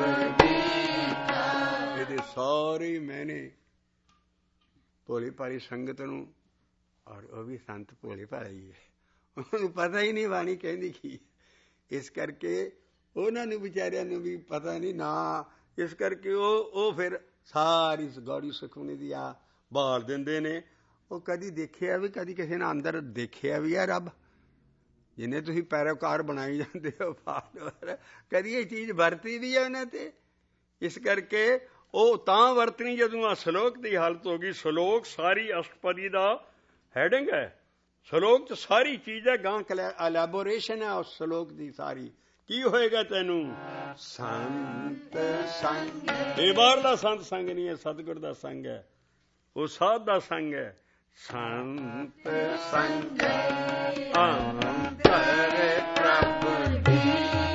ਦੀਠਾ। ਇਹਦੇ ਸਾਰੇ ਮੈਨੇ ਭੋਲੀ ਭਾਲੀ ਸੰਗਤ ਨੂੰ ਔਰ ਉਹ ਵੀ ਸੰਤ ਭੋਲੇ ਭਾਲੇ ਹੀ ਹੈ, ਉਹਨੂੰ ਪਤਾ ਹੀ ਨਹੀਂ ਬਾਣੀ ਕਹਿੰਦੀ ਕੀ। ਇਸ ਕਰਕੇ ਉਹਨਾਂ ਨੂੰ ਵਿਚਾਰਿਆਂ ਨੂੰ ਵੀ ਪਤਾ ਨਹੀਂ ਨਾ, ਇਸ ਕਰਕੇ ਉਹ ਫਿਰ ਸਾਰੀ ਗੌੜੀ ਸੁਖਮਨੀ ਦੀ ਆ ਬਾਲ ਦਿੰਦੇ ਨੇ। ਉਹ ਕਦੀ ਦੇਖਿਆ ਵੀ, ਕਦੀ ਕਿਸੇ ਨੇ ਅੰਦਰ ਦੇਖਿਆ ਵੀ ਆ ਰੱਬ? ਜਿੰਨੇ ਤੁਸੀਂ ਪੈਰੋਕਾਰ ਬਣਾਈ ਜਾਂਦੇ ਹੋ ਫਾਲੋਅਰ, ਕਦੀ ਇਹ ਚੀਜ਼ ਵਰਤੀ ਵੀ ਹੈ ਉਹਨਾਂ ਤੇ? ਇਸ ਕਰਕੇ ਉਹ ਤਾਂ ਵਰਤਣੀ ਜਦੋਂ ਆ ਸਲੋਕ ਦੀ ਹਾਲਤ ਹੋ ਗਈ। ਸਲੋਕ ਸਾਰੀ ਅਸ਼ਟਪਦੀ ਦਾ ਹੈਡਿੰਗ ਹੈ, ਸਲੋਕ 'ਚ ਸਾਰੀ ਚੀਜ਼ ਹੈ, ਗਾਂ ਐਲੈਬੋਰੇਸ਼ਨ ਹੈ ਉਸ ਸਲੋਕ ਦੀ ਸਾਰੀ। ਕੀ ਹੋਏਗਾ ਤੈਨੂੰ? ਸੰਤ ਸੰਗ। ਇਹ ਬਾਹਰਲਾ ਸੰਤ ਸੰਗ ਨਹੀਂ ਹੈ, ਸਤਿਗੁਰ ਦਾ ਸੰਗ ਹੈ, ਉਹ ਸਾਧ ਦਾ ਸੰਗ ਹੈ। ਸੰਤ ਸੰਗ ਅੰਤਰ ਪ੍ਰਭੂ ਦੀ,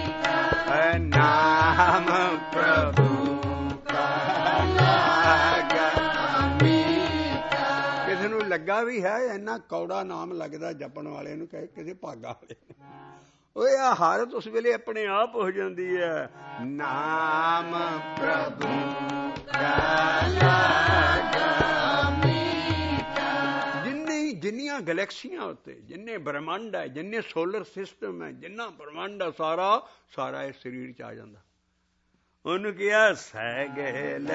ਨਾਮ ਪ੍ਰਭੂ ਕਾ ਲਾਗਾ ਮੀਠਾ। ਕਿਸੇ ਨੂੰ ਲੱਗਾ ਵੀ ਹੈ ਇੰਨਾ ਕੌੜਾ ਨਾਮ ਲੱਗਦਾ ਜਪਣ ਵਾਲੇ ਨੂੰ, ਕਹੇ ਕਿਸੇ ਭਾਗਾ ਵਾਲੇ ਨੂੰ। ਓਏ ਆ ਹਾਲਤ ਉਸ ਵੇਲੇ ਆਪਣੇ ਆਪ ਹੋ ਜਾਂਦੀ ਹੈ। ਨਾਮ ਪ੍ਰਭੂ ਕਾ ਲਾਗਾ ਮੀਠਾ। ਜਿੰਨੀਆਂ ਗਲੈਕਸੀਆਂ ਉੱਤੇ, ਜਿੰਨੇ ਬ੍ਰਹਮੰਡ ਹੈ, ਜਿੰਨੇ ਸੋਲਰ ਸਿਸਟਮ ਹੈ, ਜਿੰਨਾ ਬ੍ਰਹਮੰਡ ਹੈ, ਸਾਰਾ ਇਸ ਸਰੀਰ 'ਚ ਆ ਜਾਂਦਾ। ਉਹਨੂੰ ਕਿਹਾ ਸੈਗਲ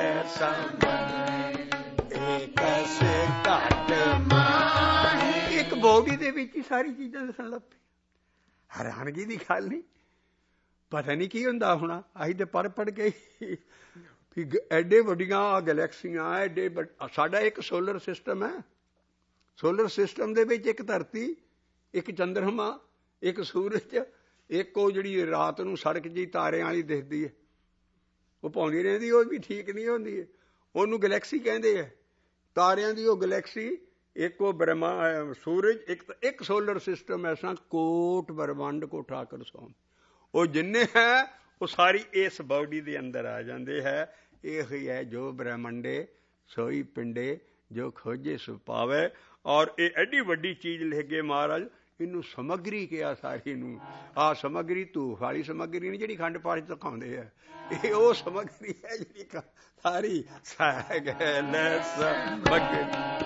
ਇੱਕ ਘੱਟ ਮਾਹੀ। ਇੱਕ ਬੋਡੀ ਦੇ ਵਿੱਚ ਹੀ ਸਾਰੀ ਚੀਜ਼ਾਂ ਦੱਸਣ ਲੱਗ ਪਈ। ਹੈਰਾਨਗੀ ਦੀ ਗੱਲ ਨਹੀਂ, ਪਤਾ ਨਹੀਂ ਕੀ ਹੁੰਦਾ ਹੋਣਾ। ਅਸੀਂ ਤੇ ਪੜ੍ਹ ਕੇ ਵੀ ਐਡੇ ਵੱਡੀਆਂ ਗਲੈਕਸੀਆਂ, ਐਡੇ ਸਾਡਾ ਇੱਕ ਸੋਲਰ ਸਿਸਟਮ ਹੈ। ਸੋਲਰ ਸਿਸਟਮ ਦੇ ਵਿੱਚ ਇੱਕ ਧਰਤੀ, ਇੱਕ ਚੰਦਰਮਾ, ਇੱਕ ਸੂਰਜ, ਇੱਕ ਉਹ ਜਿਹੜੀ ਰਾਤ ਨੂੰ ਸੜਕ ਜਿਹੀ ਤਾਰਿਆਂ ਵਾਲੀ ਦਿਖਦੀ ਹੈ, ਉਹ ਪਾਉਂਦੀ ਰਹਿੰਦੀ, ਉਹ ਵੀ ਠੀਕ ਨਹੀਂ ਹੁੰਦੀ ਹੈ, ਉਹਨੂੰ ਗਲੈਕਸੀ ਕਹਿੰਦੇ ਹੈ। ਤਾਰਿਆਂ ਦੀ ਉਹ ਗਲੈਕਸੀ, ਇੱਕ ਉਹ ਸੂਰਜ, ਇੱਕ ਸੋਲਰ ਸਿਸਟਮ ਐਸਾ ਕੋਟ ਬ੍ਰਹਮੰਡ ਕੋ ਠਾਕਰ ਸੋਮ। ਉਹ ਜਿੰਨੇ ਹੈ ਉਹ ਸਾਰੀ ਇਸ ਬਾਡੀ ਦੇ ਅੰਦਰ ਆ ਜਾਂਦੇ ਹੈ। ਇਹ ਹੀ ਹੈ ਜੋ ਬ੍ਰਹਮੰਡੇ ਸੋਈ ਪਿੰਡੇ, ਜੋ ਖੋਜੇ ਸੋ ਪਾਵੇ। ਔਰ ਇਹ ਐਡੀ ਵੱਡੀ ਚੀਜ਼ ਲਿਖ ਗਏ ਮਹਾਰਾਜ, ਇਹਨੂੰ ਸਮੱਗਰੀ ਕਿਹਾ ਸਾਰੀ ਨੂੰ। ਆਹ ਸਮੱਗਰੀ ਧੂਫ ਵਾਲੀ ਸਮੱਗਰੀ ਨਹੀਂ ਜਿਹੜੀ ਖੰਡ ਪਾਠ ਦਿਖਾਉਂਦੇ ਆ, ਇਹ ਉਹ ਸਮੱਗਰੀ ਹੈ ਜਿਹੜੀ ਸਾਰੀ ਸੈਗਲ ਸਮੱਗਰੀ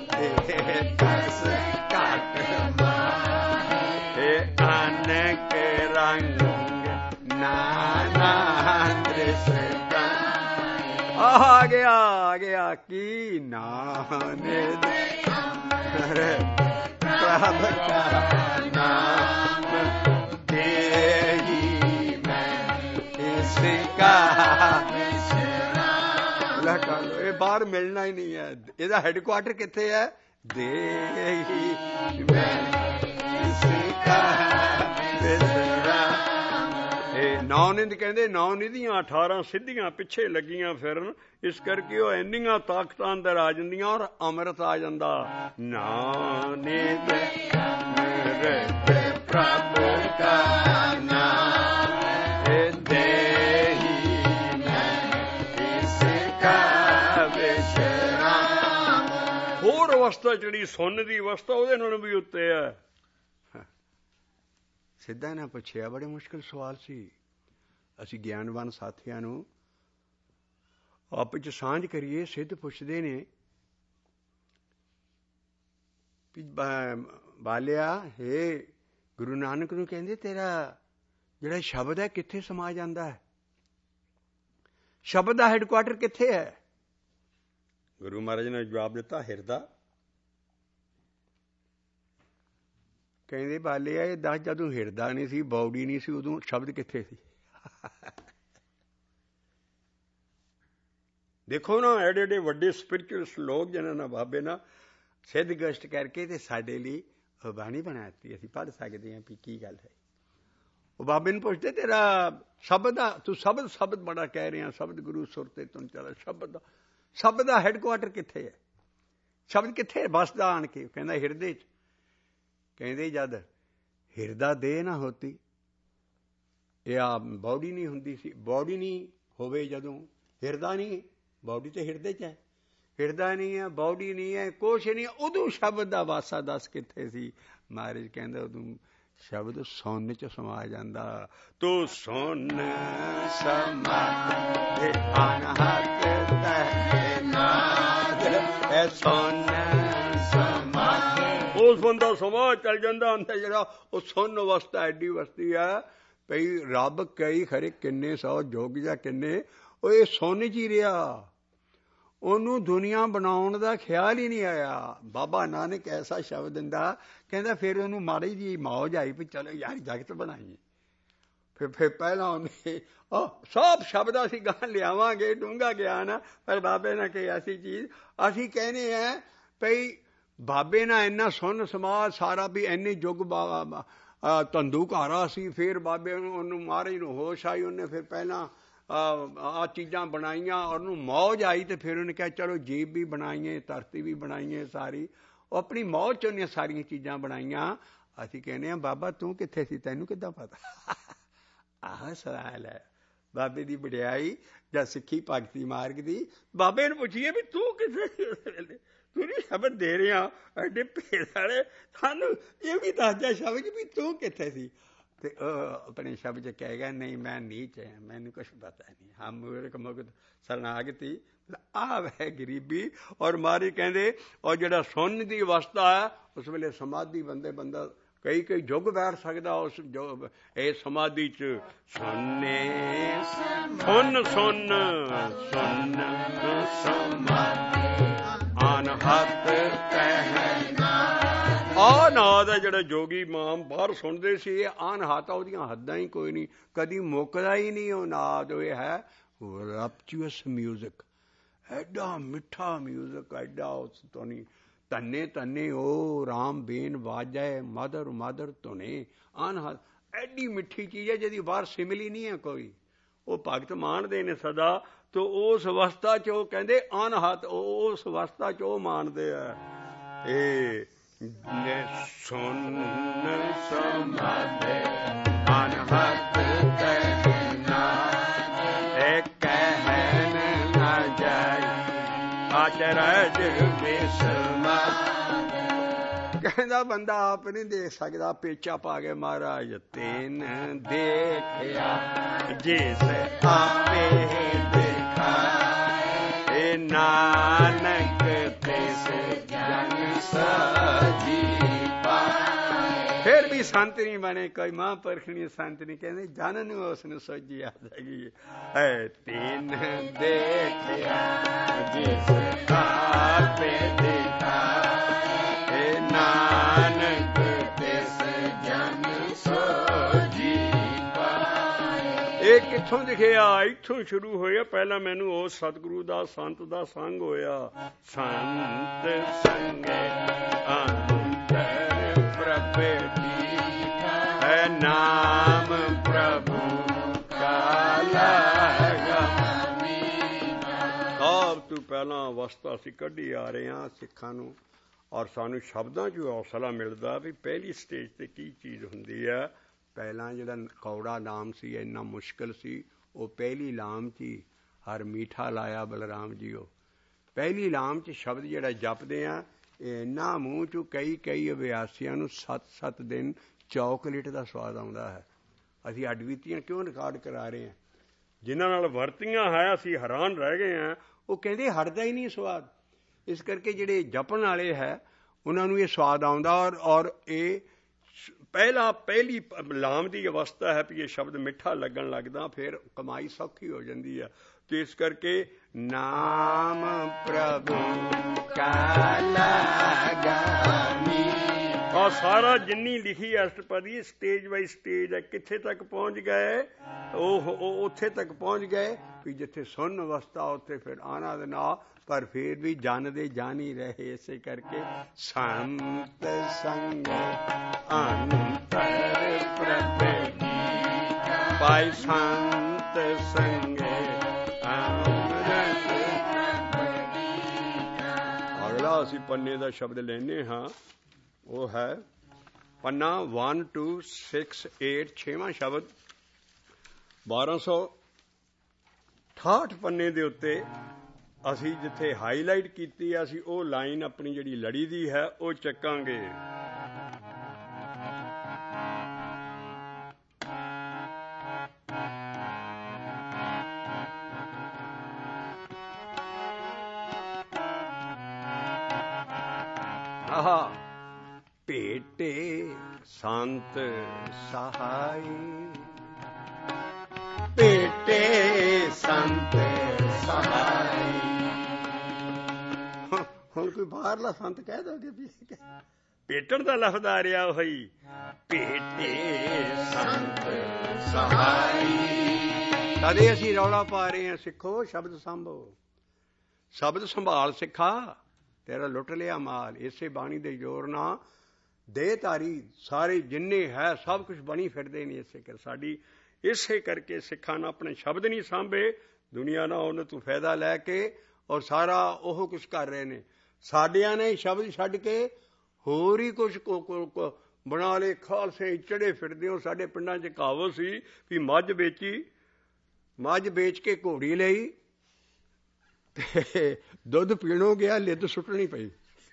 ਅਨੇਕ ਰੰਗ ਨਾਨਾ ਦ੍ਰਿਸ਼। ਆ ਗਿਆ ਕੀ ਨਾਨਕ ਪ੍ਰਭ ਕਾ ਨਾਮ ਦੇਹੀ ਮੈਂ ਇਸਕਾ ਵਿਸ਼ਰਾਮ। ਇਹ ਬਾਹਰ ਮਿਲਣਾ ਹੀ ਨਹੀਂ ਹੈ। ਇਹਦਾ ਹੈਡਕੁਆਟਰ ਕਿੱਥੇ ਹੈ? ਦੇਹੀ ਮੈਂ ਇਸਕਾ ਵਿਸ਼ਰਾਮ। ਇਹ ਨੌ ਨਿੰਦ ਕਹਿੰਦੇ, ਨੌ ਨਿਧੀਆਂ 18 ਸਿੱਧੀਆਂ ਪਿੱਛੇ ਲੱਗੀਆਂ ਫਿਰਨ। ਇਸ ਕਰਕੇ ਉਹ ਇੰਨੀਆਂ ਤਾਕਤਾਂ ਅੰਦਰ ਆ ਜਾਂਦੀਆਂ ਔਰ ਅੰਮ੍ਰਿਤ ਆ ਜਾਂਦਾ। ਨਾਨਕ ਮੇਰੇ ਪ੍ਰਭ ਕਾ ਨਾਮ ਦੇਹੀ ਮੈਂ ਇਸਕਾ ਵਿਸ਼ਰਾਮ। ਹੋਰ ਅਵਸਥਾ ਜਿਹੜੀ ਸੁੰਨ ਦੀ ਅਵਸਥਾ, ਉਹਦੇ ਨਾਲੋਂ ਵੀ ਉੱਤੇ ਹੈ। ਸਿੱਧਾ ਇਹਨਾਂ ਪੁੱਛਿਆ, ਬੜੇ ਮੁਸ਼ਕਿਲ ਸਵਾਲ ਸੀ। ਅਸੀਂ ਗਿਆਨਵਾਨ ਸਾਥੀਆਂ ਨੂੰ ਆਪਸ 'ਚ ਸਾਂਝ ਕਰੀਏ। ਸਿੱਧ ਪੁੱਛਦੇ ਨੇ ਵੀ ਬਾਲਿਆ, ਹੇ ਗੁਰੂ ਨਾਨਕ ਨੂੰ ਕਹਿੰਦੇ ਤੇਰਾ ਜਿਹੜਾ ਸ਼ਬਦ ਹੈ ਕਿੱਥੇ ਸਮਾ ਜਾਂਦਾ ਹੈ? ਸ਼ਬਦ ਦਾ ਹੈਡਕੁਆਟਰ ਕਿੱਥੇ ਹੈ? ਗੁਰੂ ਮਹਾਰਾਜ ਨੇ ਜਵਾਬ ਦਿੱਤਾ, ਹਿਰਦਾ। ਕਹਿੰਦੇ ਬਾਲਿਆ, ਇਹ ਦੱਸ, ਜਦੋਂ ਹਿਰਦਾ ਨਹੀਂ ਸੀ, ਬਾਡੀ ਨਹੀਂ ਸੀ, ਉਦੋਂ ਸ਼ਬਦ ਕਿੱਥੇ ਸੀ? ਦੇਖੋ ਨਾ, ਐਡੇ ਐਡੇ ਵੱਡੇ ਸਪਿਰਿਚੁਅਲਿਸਟ ਲੋਕ ਜਿਨ੍ਹਾਂ ਨਾਲ ਬਾਬੇ ਨਾਲ ਸਿੱਧ ਗਸ਼ਟ ਕਰਕੇ ਤੇ ਸਾਡੇ ਲਈ ਉਹ ਬਾਣੀ ਬਣਾ ਦਿੱਤੀ। ਅਸੀਂ ਪੜ੍ਹ ਸਕਦੇ ਹਾਂ ਵੀ ਕੀ ਗੱਲ ਹੈ। ਉਹ ਬਾਬੇ ਨੂੰ ਪੁੱਛਦੇ, ਤੇਰਾ ਸ਼ਬਦ ਦਾ, ਤੂੰ ਸ਼ਬਦ ਬੜਾ ਕਹਿ ਰਿਹਾ, ਸ਼ਬਦ ਗੁਰੂ ਸੁਰ ਤੇ ਤੁਮ ਚਲਾ। ਸ਼ਬਦ ਦਾ ਹੈਡਕੁਆਟਰ ਕਿੱਥੇ ਹੈ? ਸ਼ਬਦ ਕਿੱਥੇ ਵਸਦਾ ਆਣ ਕੇ? ਕਹਿੰਦਾ ਹਿਰਦੇ 'ਚ। ਕਹਿੰਦੇ ਜਦ ਹਿਰਦਾ ਦੇਹ ਨਾ ਹੋਤੀ, ਇਹ ਆ ਬਾਡੀ ਨਹੀਂ ਹੁੰਦੀ ਸੀ। ਬਾਡੀ ਨਹੀਂ ਹੋਵੇ ਜਦੋਂ, ਹਿਰਦਾ ਨਹੀਂ, ਬਾਡੀ ਤੇ ਹਿਰਦੇ 'ਚ ਹੈ। ਹਿਰਦਾ ਨਹੀਂ ਹੈ, ਬਾਡੀ ਨਹੀਂ ਹੈ, ਕੁਛ ਨਹੀਂ, ਉਦੋਂ ਸ਼ਬਦ ਦਾ ਵਾਸਾ ਦੱਸ ਕਿੱਥੇ ਸੀ? ਮਹਾਰਾਜ ਕਹਿੰਦਾ ਉਦੋਂ ਸ਼ਬਦ ਸੁਣ 'ਚ ਸਮਾ ਜਾਂਦਾ। ਤੂੰ ਸੁਣ ਸਮਾ ਅਨਹਤ ਤਹਿ ਨਾਦ, ਇਹ ਸੁਣ ਸਮਾ ਉਸ ਬੰਦਾ ਸਮਾਜ ਚੱਲ ਜਾਂਦਾ ਹੁੰਦਾ ਜਿਹੜਾ ਉਹ ਸੁੰਨ ਅਵਸਥਾ ਐਡੀ ਵਸਤੀ ਹੈ ਭਈ ਰੱਬ ਕਈ ਖਰੇ ਕਿੰਨੇ ਸੌ ਯੁੱਗ ਜਾਂ ਕਿੰਨੇ ਉਹ ਇਹ ਸੁੰਨ 'ਚ ਹੀ ਰਿਹਾ। ਉਹਨੂੰ ਦੁਨੀਆ ਬਣਾਉਣ ਦਾ ਖਿਆਲ ਹੀ ਨਹੀਂ ਆਇਆ। ਬਾਬਾ ਨਾਨਕ ਐਸਾ ਸ਼ਬਦ ਦਿੰਦਾ, ਕਹਿੰਦਾ ਫਿਰ ਉਹਨੂੰ ਮਾੜੀ ਜਿਹੀ ਮੌਜ ਆਈ ਵੀ ਚਲੋ ਯਾਰ ਜਗਤ ਬਣਾਈਏ। ਫਿਰ ਪਹਿਲਾਂ ਉਹਨੇ ਸਭ ਸ਼ਬਦ ਅਸੀਂ ਗਾਂ ਲਿਆਵਾਂਗੇ ਡੂੰਘਾ ਗਿਆਨ, ਪਰ ਬਾਬੇ ਨੇ ਕੋਈ ਐਸੀ ਚੀਜ਼ ਅਸੀਂ ਕਹਿੰਦੇ ਹਾਂ ਭਈ ਬਾਬੇ ਨਾਲ ਇੰਨਾ ਸੁੰਨ ਸਮਾਜ ਸਾਰਾ ਵੀ ਇੰਨੇ ਯੁੱਗ ਧੰਦੂਕਾਰਾ ਸੀ। ਫਿਰ ਬਾਬੇ ਉਹਨੂੰ ਮਹਾਰਾਜ ਨੂੰ ਹੋਸ਼ ਆਈ, ਉਹਨੇ ਫਿਰ ਪਹਿਲਾਂ ਆਹ ਚੀਜ਼ਾਂ ਬਣਾਈਆਂ, ਉਹਨੂੰ ਮੌਜ ਆਈ ਤੇ ਫਿਰ ਉਹਨੇ ਕਿਹਾ ਚਲੋ ਜੀਵ ਵੀ ਬਣਾਈਏ, ਧਰਤੀ ਵੀ ਬਣਾਈਏ ਸਾਰੀ। ਉਹ ਆਪਣੀ ਮੌਜ 'ਚ ਉਹਨੇ ਸਾਰੀਆਂ ਚੀਜ਼ਾਂ ਬਣਾਈਆਂ। ਅਸੀਂ ਕਹਿੰਦੇ ਹਾਂ ਬਾਬਾ ਤੂੰ ਕਿੱਥੇ ਸੀ, ਤੈਨੂੰ ਕਿੱਦਾਂ ਪਤਾ? ਆਹ ਸਵਾਲ ਹੈ ਬਾਬੇ ਦੀ ਵਡਿਆਈ ਜਾਂ ਸਿੱਖੀ ਭਗਤੀ ਮਾਰਗ ਦੀ। ਬਾਬੇ ਨੂੰ ਪੁੱਛੀਏ ਵੀ ਤੂੰ ਕਿੱਥੇ ਸੀ ਉਸ ਵੇਲੇ, ਤੂੰ ਨਹੀਂ ਸ਼ਬਦ ਦੇ ਰਿਹਾ ਐਡੇ ਭੇਦ ਵਾਲੇ, ਸਾਨੂੰ ਇਹ ਵੀ ਦੱਸ ਜਾ ਸ਼ਬਦ ਵੀ ਤੂੰ ਕਿੱਥੇ ਸੀ। ਤੇ ਆਪਣੇ ਸ਼ਬਦ 'ਚ ਕਹੇਗਾ ਨਹੀਂ ਮੈਂ ਨੀਚ ਹੈ, ਮੈਨੂੰ ਕੁਛ ਪਤਾ ਨਹੀਂ, ਹਮ ਮੂਰਖ ਮੁਗਧ ਸ਼ਰਨਾਗਤੀ। ਆਹ ਹੈ ਗਰੀਬੀ। ਔਰ ਮਾਰੀ ਕਹਿੰਦੇ ਔਰ ਜਿਹੜਾ ਸੁੰਨ ਦੀ ਅਵਸਥਾ ਹੈ ਉਸ ਵੇਲੇ ਸਮਾਧੀ ਬੰਦਾ ਕਈ ਯੁੱਗ ਬੈਠ ਸਕਦਾ ਉਸ ਇਹ ਸਮਾਧੀ 'ਚ। ਸੁੰਨੇ ਸੁੰਨ ਸੁੰਨ ਸੁੰਨ ਸਮਾਧੀ ਅਨਹਦ ਕਹਿਣਾ। ਆਹ ਨਾਦ ਹੈ ਜਿਹੜਾ ਜੋਗੀ ਮਾਮ ਬਾਹਰ ਸੁਣਦੇ ਸੀ, ਇਹ ਅਨਹਦ, ਉਹਦੀਆਂ ਹੱਦਾਂ ਹੀ ਕੋਈ ਨਹੀਂ, ਕਦੀ ਮੁੱਕਦਾ ਹੀ ਨਹੀਂ ਉਹ ਨਾਦ। ਇਹ ਹੈ ਰਪਚੂਅਸ ਮਿਊਜ਼ਿਕ, ਐਡਾ ਮਿੱਠਾ ਮਿਊਜ਼ਿਕ, ਐਡਾ ਉਸ ਤੋਂ ਨਹੀਂ ਧੰਨੇ ਧੰਨੇ ਉਹ ਰਾਮ ਬੇਨ ਵਾਜੈ ਮਦਰ ਮਦਰ ਧੁਨੇ। ਅਨਹਦ ਐਡੀ ਮਿੱਠੀ ਚੀਜ਼ ਹੈ ਜਿਹਦੀ ਬਾਹਰ ਸਿਮਲੀ ਨਹੀਂ ਹੈ ਕੋਈ। ਉਹ ਭਗਤ ਮਾਣਦੇ ਨੇ ਸਦਾ। ਤੇ ਉਸ ਅਵਸਥਾ 'ਚ ਉਹ ਕਹਿੰਦੇ ਅਨਹਦ, ਉਸ ਅਵਸਥਾ 'ਚ ਉਹ ਮਾਣਦੇ ਆ। ਇਹ ਸੁਨ ਸਮਾਧੇ ਅਨਹਦ ਕਹਿਣਾ, ਇਹ ਕਹਿਣ ਨਾ ਜਾਈ ਅਚਰਜ ਬਿਸਮਾ। ਕਹਿੰਦਾ ਬੰਦਾ ਆਪ ਨਹੀਂ ਦੇਖ ਸਕਦਾ, ਪੇਚਾ ਪਾ ਕੇ ਮਹਾਰਾਜ ਤੈਨ ਦੇਖਿਆ ਜਿਸ ਆਪੇ ਦੇਖਾ, ਇਹ ਨਾਨਕ ਤਿਸ ਜਨ ਸਾਜੀ ਪਾਏ। ਫਿਰ ਵੀ ਸੰਤ ਨਹੀਂ ਬਣੇ, ਕੋਈ ਮਹਾਂਪੁਰਖ ਨਹੀਂ ਸੰਤ ਨਹੀਂ, ਕਹਿੰਦੇ ਜਨ ਨੂੰ ਉਸ ਨੂੰ ਸੋਝੀ ਆ ਜਾਏਗੀ। ਤੈਨ ਦੇਖਿਆ ਜਿਸ ਆਪੇ ਦੇਖਾ, ਇਹ ਨਾਨਕ ਤਿਸ ਜਨ ਸੋਝੀ ਪਾਏ। ਇਹ ਕਿੱਥੋਂ ਦਿਖਿਆ? ਇੱਥੋਂ ਸ਼ੁਰੂ ਹੋਇਆ। ਪਹਿਲਾਂ ਮੈਨੂੰ ਉਸ ਸਤਿਗੁਰੂ ਦਾ ਸੰਤ ਦਾ ਸੰਗ ਹੋਇਆ। ਸੰਤ ਸੰਗੇ ਅੰਤਰ ਪ੍ਰਭ ਦੀਠਾ, ਹੈ ਨਾਮ ਪ੍ਰਭੂ ਕਾ ਲਾਗਾ। ਸਭ ਤੋਂ ਪਹਿਲਾਂ ਅਵਸਥਾ ਅਸੀਂ ਕੱਢੀ ਆ ਰਹੇ ਹਾਂ ਸਿੱਖਾਂ ਨੂੰ, ਔਰ ਸਾਨੂੰ ਸ਼ਬਦਾਂ 'ਚ ਹੌਸਲਾ ਮਿਲਦਾ ਵੀ ਪਹਿਲੀ ਸਟੇਜ 'ਤੇ ਕੀ ਚੀਜ਼ ਹੁੰਦੀ ਹੈ। ਪਹਿਲਾਂ ਜਿਹੜਾ ਕੌੜਾ ਨਾਮ ਸੀ ਇੰਨਾ ਮੁਸ਼ਕਿਲ ਸੀ, ਉਹ ਪਹਿਲੀ ਲਾਮ 'ਚ ਹੀ ਹਰ ਮੀਠਾ ਲਾਇਆ ਬਲਰਾਮ ਜੀ। ਉਹ ਪਹਿਲੀ ਲਾਮ 'ਚ ਸ਼ਬਦ ਜਿਹੜਾ ਜਪਦੇ ਆ, ਇਹ ਇੰਨਾ ਮੂੰਹ 'ਚੋਂ ਕਈ ਅਭਿਆਸੀਆਂ ਨੂੰ 7-7 ਦਿਨ ਚੌਕਲੇਟ ਦਾ ਸਵਾਦ ਆਉਂਦਾ ਹੈ। ਅਸੀਂ ਹੱਡਬੀਤੀਆਂ ਕਿਉਂ ਰਿਕਾਰਡ ਕਰਾ ਰਹੇ ਹਾਂ? ਜਿਨ੍ਹਾਂ ਨਾਲ ਵਰਤੀਆਂ ਹੈ ਅਸੀਂ ਹੈਰਾਨ ਰਹਿ ਗਏ ਹਾਂ। ਉਹ ਕਹਿੰਦੇ ਹਟਦਾ ਹੀ ਨਹੀਂ ਸਵਾਦ। ਇਸ ਕਰਕੇ ਜਿਹੜੇ ਜਪਣ ਵਾਲੇ ਹੈ ਉਹਨਾਂ ਨੂੰ ਇਹ ਸਵਾਦ ਆਉਂਦਾ। ਔਰ ਇਹ ਪਹਿਲੀ ਲਾਮ ਦੀ ਅਵਸਥਾ ਹੈ ਵੀ ਇਹ ਸ਼ਬਦ ਮਿੱਠਾ ਲੱਗਣ ਲੱਗਦਾ, ਫਿਰ ਕਮਾਈ ਸੌਖੀ ਹੋ ਜਾਂਦੀ ਹੈ। ਤੇ ਇਸ ਕਰਕੇ ਨਾਮ ਪ੍ਰਭੂ ਕਾ ਲਾਗਾਮੀ। ਔਰ ਸਾਰਾ ਜਿੰਨੀ ਲਿਖੀ ਅਸ਼ਟਪਦੀ ਸਟੇਜ ਬਾਈ ਸਟੇਜ ਹੈ। ਕਿੱਥੇ ਤੱਕ ਪਹੁੰਚ ਗਏ? ਉਹ ਉੱਥੇ ਤੱਕ ਪਹੁੰਚ ਗਏ ਵੀ ਜਿੱਥੇ ਸੁੰਨ ਅਵਸਥਾ ਉੱਥੇ ਫਿਰ ਆਨੰਦ ਨਾ, ਪਰ ਫਿਰ ਵੀ ਜਾਣਦੇ ਜਾਣ ਹੀ ਰਹੇ। ਇਸੇ ਕਰਕੇ ਸੰਤ ਸੰਗ ਅੰਤਰ ਪ੍ਰਭ ਦੀਠਾ, ਭਾਈ ਸੰਤ ਸੰਗੇ ਅੰਮ੍ਰਿਤ ਪ੍ਰਭ ਦੀਠਾ। ਅਗਲਾ ਅਸੀਂ ਪੰਨੇ ਦਾ ਸ਼ਬਦ ਲੈਂਦੇ ਹਾਂ, ਉਹ ਹੈ ਪੰਨਾ 1 2 6 8, 6ਵਾਂ ਸ਼ਬਦ। 1268 ਪੰਨੇ ਦੇ ਉੱਤੇ ਅਸੀਂ ਜਿੱਥੇ ਹਾਈਲਾਈਟ ਕੀਤੀ ਆ, ਅਸੀਂ ਉਹ ਲਾਈਨ ਆਪਣੀ ਜਿਹੜੀ ਲੜੀ ਦੀ ਹੈ ਉਹ ਚੱਕਾਂਗੇ। ਆਹਾ ਭੇਟੇ ਸੰਤ ਸਹਾਈ, ਭੇਟੇ ਸੰਤ ਸਹਾਈ। ਹੁਣ ਕੋਈ ਬਾਹਰਲਾ ਸੰਤ ਕਹਿ ਦੋਗੇ ਵੀ ਭੇਟਣ ਦਾ ਲਫ਼ਜ਼ ਆ ਰਿਹਾ ਹੋਈ, ਭੇਟੇ ਸੰਤ ਸਹਾਈ। ਕਦੇ ਅਸੀਂ ਰੌਲਾ ਪਾ ਰਹੇ ਹਾਂ, ਸਿੱਖੋ ਸ਼ਬਦ ਸੰਭੋ, ਸ਼ਬਦ ਸੰਭਾਲ ਸਿੱਖਾ, ਤੇਰਾ ਲੁੱਟ ਲਿਆ ਮਾਲ। ਇਸੇ ਬਾਣੀ ਦੇ ਜ਼ੋਰ ਨਾਲ ਦੇਹਧਾਰੀ ਸਾਰੇ ਜਿੰਨੇ ਹੈ ਸਭ ਕੁਝ ਬਣੀ ਫਿਰਦੇ ਨੇ। ਇਸੇ ਕਰਕੇ ਸਿੱਖਾਂ ਨੇ ਆਪਣੇ ਸ਼ਬਦ ਨਹੀਂ ਸਾਂਭੇ, ਦੁਨੀਆ ਨਾਲ ਉਹਨਾਂ ਤੋਂ ਫਾਇਦਾ ਲੈ ਕੇ ਔਰ ਸਾਰਾ ਉਹ ਕੁਛ ਕਰ ਰਹੇ ਨੇ। ਸਾਡਿਆਂ ਨੇ ਸ਼ਬਦ ਛੱਡ ਕੇ ਹੋਰ ਹੀ ਕੁਛ ਬਣਾ ਲਏ, ਖਾਲਸੇ ਚੜੇ ਫਿਰਦੇ ਹੋ। ਸਾਡੇ ਪਿੰਡਾਂ 'ਚ ਕਹਾਵਤ ਸੀ ਵੀ ਮੱਝ ਵੇਚੀ, ਮੱਝ ਵੇਚ ਕੇ ਘੋੜੀ ਲਈ ਤੇ ਦੁੱਧ ਪੀਣੋਂ ਗਿਆ, ਲਿੱਦ ਸੁੱਟਣੀ ਪਈ।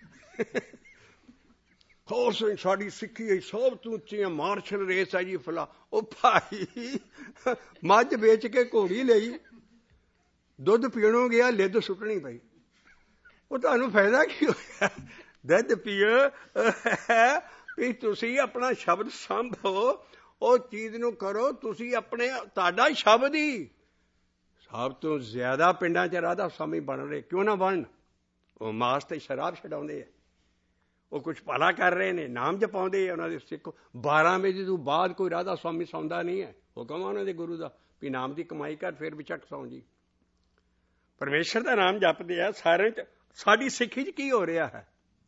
ਖਾਲਸੇ ਸਾਡੀ ਸਿੱਖੀ ਸਭ ਤੋਂ ਉੱਚੀ ਮਾਰਸ਼ਲ ਰੇਸ ਹੈ ਜੀ ਫਲਾ। ਉਹ ਭਾਈ ਮੱਝ ਵੇਚ ਕੇ ਘੋੜੀ ਲਈ, ਦੁੱਧ ਪੀਣੋਂ ਗਿਆ, ਲਿੱਦ ਸੁੱਟਣੀ ਪਈ। ਉਹ ਤੁਹਾਨੂੰ ਫਾਇਦਾ ਕੀ ਹੋਇਆ? ਦੁੱਧ ਪੀਓ ਵੀ ਤੁਸੀਂ ਆਪਣਾ ਸ਼ਬਦ ਸੰਭੋ, ਉਹ ਚੀਜ਼ ਨੂੰ ਕਰੋ ਤੁਸੀਂ ਆਪਣੇ। ਤੁਹਾਡਾ ਸ਼ਬਦ ਹੀ ਸਭ ਤੋਂ ਜ਼ਿਆਦਾ ਪਿੰਡਾਂ 'ਚ ਰਾਧਾ ਸਵਾਮੀ ਬਣ ਰਹੇ। ਕਿਉਂ ਨਾ ਬਣਨ? ਉਹ ਮਾਸ ਤੇ ਸ਼ਰਾਬ ਛਡਾਉਂਦੇ ਆ, ਉਹ ਕੁਛ ਭਲਾ ਕਰ ਰਹੇ ਨੇ, ਨਾਮ ਜਪਾਉਂਦੇ ਆ ਉਹਨਾਂ ਦੇ ਸਿੱਖ। 12 ਵਜੇ ਤੋਂ ਬਾਅਦ ਕੋਈ ਰਾਧਾ ਸਵਾਮੀ ਸੌਂਦਾ ਨਹੀਂ ਹੈ। ਹੁਕਮ ਆ ਉਹਨਾਂ ਦੇ ਗੁਰੂ ਦਾ ਵੀ ਨਾਮ ਦੀ ਕਮਾਈ ਕਰ, ਫਿਰ ਵਿਚਕ ਸੌਂ ਜੀ। ਪਰਮੇਸ਼ਰ ਦਾ ਨਾਮ ਜਪਦੇ ਆ ਸਾਰਿਆਂ 'ਚ। ਸਾਡੀ ਸਿੱਖੀ 'ਚ ਕੀ ਹੋ ਰਿਹਾ ਹੈ?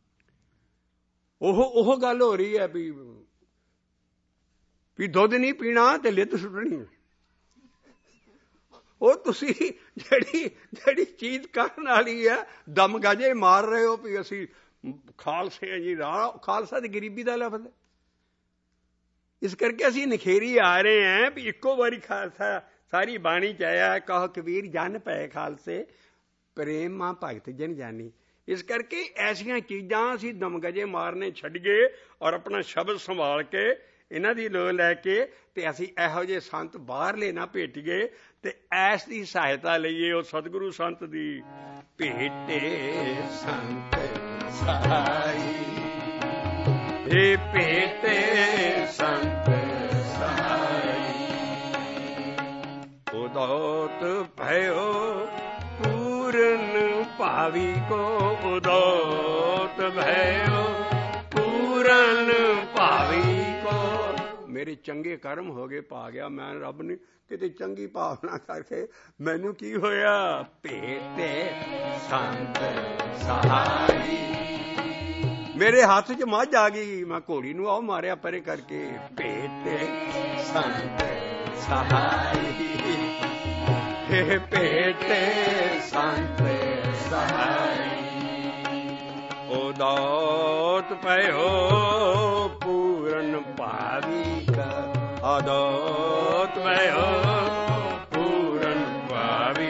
ਉਹ ਗੱਲ ਹੋ ਰਹੀ ਹੈ ਵੀ ਦੁੱਧ ਨਹੀਂ ਪੀਣਾ ਤੇ ਲਿੱਦ ਸੁੱਟਣੀ। ਉਹ ਤੁਸੀਂ ਜਿਹੜੀ ਚੀਜ਼ ਕਰਨ ਵਾਲੀ ਹੈ, ਦਮ ਗਾਜੇ ਮਾਰ ਰਹੇ ਹੋ ਵੀ ਅਸੀਂ ਖਾਲਸੇ ਆ ਜੀ। ਖਾਲਸਾ ਦੀ ਗਰੀਬੀ ਦਾ ਲਫ਼ਜ਼। ਇਸ ਕਰਕੇ ਅਸੀਂ ਨਿਖੇਰੀ ਆ ਰਹੇ ਹਾਂ ਵੀ ਇੱਕੋ ਵਾਰੀ ਖਾਲਸਾ ਸਾਰੀ ਬਾਣੀ 'ਚ ਆਇਆ, ਕਹੋ ਕਬੀਰ ਜਨ ਪਏ ਖਾਲਸੇ, ਪ੍ਰੇਮ ਮਾਂ ਭਗਤ ਜਨ ਜਾਨੀ। ਇਸ ਕਰਕੇ ਐਸੀਆਂ ਚੀਜ਼ਾਂ ਅਸੀਂ ਦਮਗਜੇ ਮਾਰਨੇ ਛੱਡੀਏ ਔਰ ਆਪਣਾ ਸ਼ਬਦ ਸੰਭਾਲ ਕੇ ਇਹਨਾਂ ਦੀ ਲੋੜ ਲੈ ਕੇ ਤੇ ਅਸੀਂ ਇਹੋ ਜਿਹੇ ਸੰਤ ਬਾਹਰਲੇ ਨਾ ਭੇਟੀਏ ਤੇ ਐਸ ਦੀ ਸਹਾਇਤਾ ਲਈਏ। ਉਹ ਸਤਿਗੁਰੂ ਸੰਤ ਦੀ। ਭੇਟੇ ਸੰਤ ਸਹਾਈ, ਇਹ ਭੇਟੇ ਸੰਤ ਸਹਾਈ। ਉਦੋਤ ਭਇਓ ਪੂਰਨ ਭਾਵੀ ਕੋ, ਉਦੋਤ ਭਇਓ ਪੂਰਨ ਭਾਵੀ ਕੋ। ਮੇਰੇ ਚੰਗੇ ਕਰਮ ਹੋ ਗਏ, ਪਾ ਗਿਆ ਮੈਂ ਰੱਬ ਨੇ ਕਿਤੇ ਚੰਗੀ ਭਾਵਨਾ ਕਰਕੇ। ਮੈਨੂੰ ਕੀ ਹੋਇਆ? ਭੇਟੇ ਸੰਤ ਸਹਾਈ। ਮੇਰੇ ਹੱਥ 'ਚ ਮੱਝ ਆ ਗਈ, ਮੈਂ ਘੋੜੀ ਨੂੰ ਆਓ ਮਾਰਿਆ ਪਰੇ ਕਰਕੇ। ਭੇਟੇ ਸੰਤ ਸਹਾਈ, हे ਭੇਟੇ ਸੰਤ ਸਹਾਈ। ਉਦੋਤ ਭਇਓ ਪੂਰਨ ਭਾਵੀ ਕਾ, ਉਦੋਤ ਭਇਓ ਪੂਰਨ ਭਾਵੀ।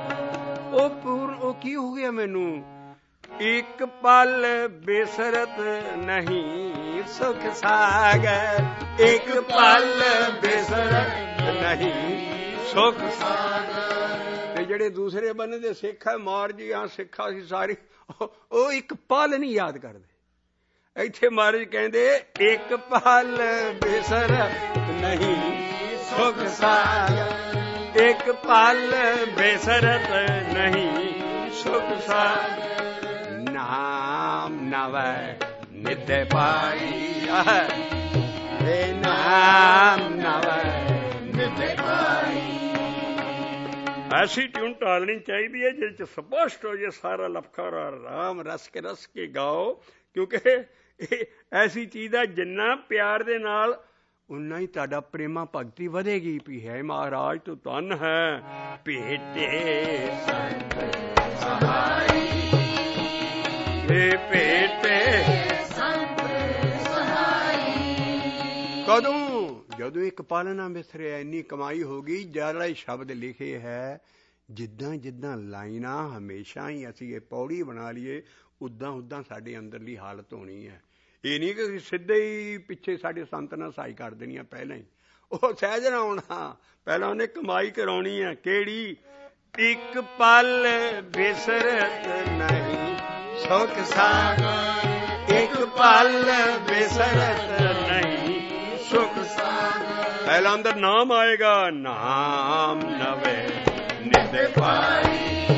ਉਹ ਕੀ ਹੋ ਗਿਆ ਮੈਨੂੰ? ਇੱਕ ਪਲ ਬਿਸਰਤ ਨਹੀਂ ਸੁਖ ਸਾਗਰ, ਇੱਕ ਪਲ ਬਿਸਰਤ ਨਹੀਂ ਸੁਖ ਸਾਗਰ। ਤੇ ਜਿਹੜੇ ਦੂਸਰੇ ਬੰਨੇ ਦੇ ਸਿੱਖ ਹੈ, ਮਾਰ ਜੀ ਹਾਂ ਸਿੱਖਾ ਸੀ ਸਾਰੀ, ਉਹ ਇੱਕ ਪਲ ਨਹੀਂ ਯਾਦ ਕਰਦੇ। ਇੱਥੇ ਮਹਾਰਾਜ ਕਹਿੰਦੇ ਇੱਕ ਪਲ ਬਿਸਰਤ ਨਹੀਂ ਸੁਖ ਸਾਗਰ, ਇੱਕ ਪਲ ਬਿਸਰਤ ਨਹੀਂ ਸੁਖ ਸਾਗਰ। ਨਾਮ ਨਵੈ ਨਿਤ ਪਾਈ, ਇਹ ਨਾਮ ਨਵੈ ਨਿਤ ਪਾਈ। ਐਸੀ ਟਿਊਨ ਢਾਲਣੀ ਚਾਹੀਦੀ ਹੈ ਜਿਹਦੇ 'ਚ ਸਪਸ਼ਟ ਹੋ ਜੇ ਸਾਰਾ ਲਫਕਾਰਾ ਰਾਮ ਰਸ ਕੇ ਗਾਓ। ਕਿਉਂਕਿ ਇਹ ਐਸੀ ਚੀਜ਼ ਹੈ ਜਿੰਨਾ ਪਿਆਰ ਦੇ ਨਾਲ ਉਨਾ ਹੀ ਤੁਹਾਡਾ ਪ੍ਰੇਮਾ ਭਗਤੀ ਵਧੇਗੀ। ਵੀ ਹੈ ਮਹਾਰਾਜ ਤੂੰ ਧੰਨ ਹੈ। ਭੇਟੇ ਸੰਤ ਸਹਾਈ, ਇਹ ਭੇਟੇ ਸੰਤ ਸਹਾਈ। ਕਦੋਂ? ਜਦੋਂ ਇੱਕ ਪਲ ਨਾ ਵਿਸਰਿਆ। ਇੰਨੀ ਕਮਾਈ ਹੋ ਗਈ। ਜ਼ਿਆਦਾ ਹੀ ਸ਼ਬਦ ਲਿਖੇ ਹੈ। ਜਿੱਦਾਂ ਜਿੱਦਾਂ ਲਾਈਨਾਂ ਹਮੇਸ਼ਾ ਹੀ ਅਸੀਂ ਇਹ ਪੌੜੀ ਬਣਾ ਲਈਏ, ਉੱਦਾਂ ਸਾਡੇ ਅੰਦਰਲੀ ਹਾਲਤ ਹੋਣੀ ਹੈ। ਇਹ ਨਹੀਂ ਕਿ ਸਿੱਧੇ ਹੀ ਪਿੱਛੇ ਸਾਡੇ ਸੰਤ ਨਾਲ ਸਹਾਈ ਕਰ ਦੇਣੀ ਆ। ਪਹਿਲਾਂ ਹੀ ਉਹ ਸਹਿਜ ਨਾ ਹੋਣਾ, ਪਹਿਲਾਂ ਉਹਨੇ ਕਮਾਈ ਕਰਾਉਣੀ ਹੈ। ਕਿਹੜੀ? ਇੱਕ ਪਲ ਬਿਸਰਤ ਨਹੀਂ ਸੁਖ ਸਾਗਰ, ਇੱਕ ਪਲ ਬਿਸਰਤ ਨਹੀਂ ਸੁਖ ਸਾਗਰ। ਪਹਿਲਾਂ ਅੰਦਰ ਨਾਮ ਆਏਗਾ, ਨਾਮ ਨਵੇ ਨਿਤ ਪਾਈ,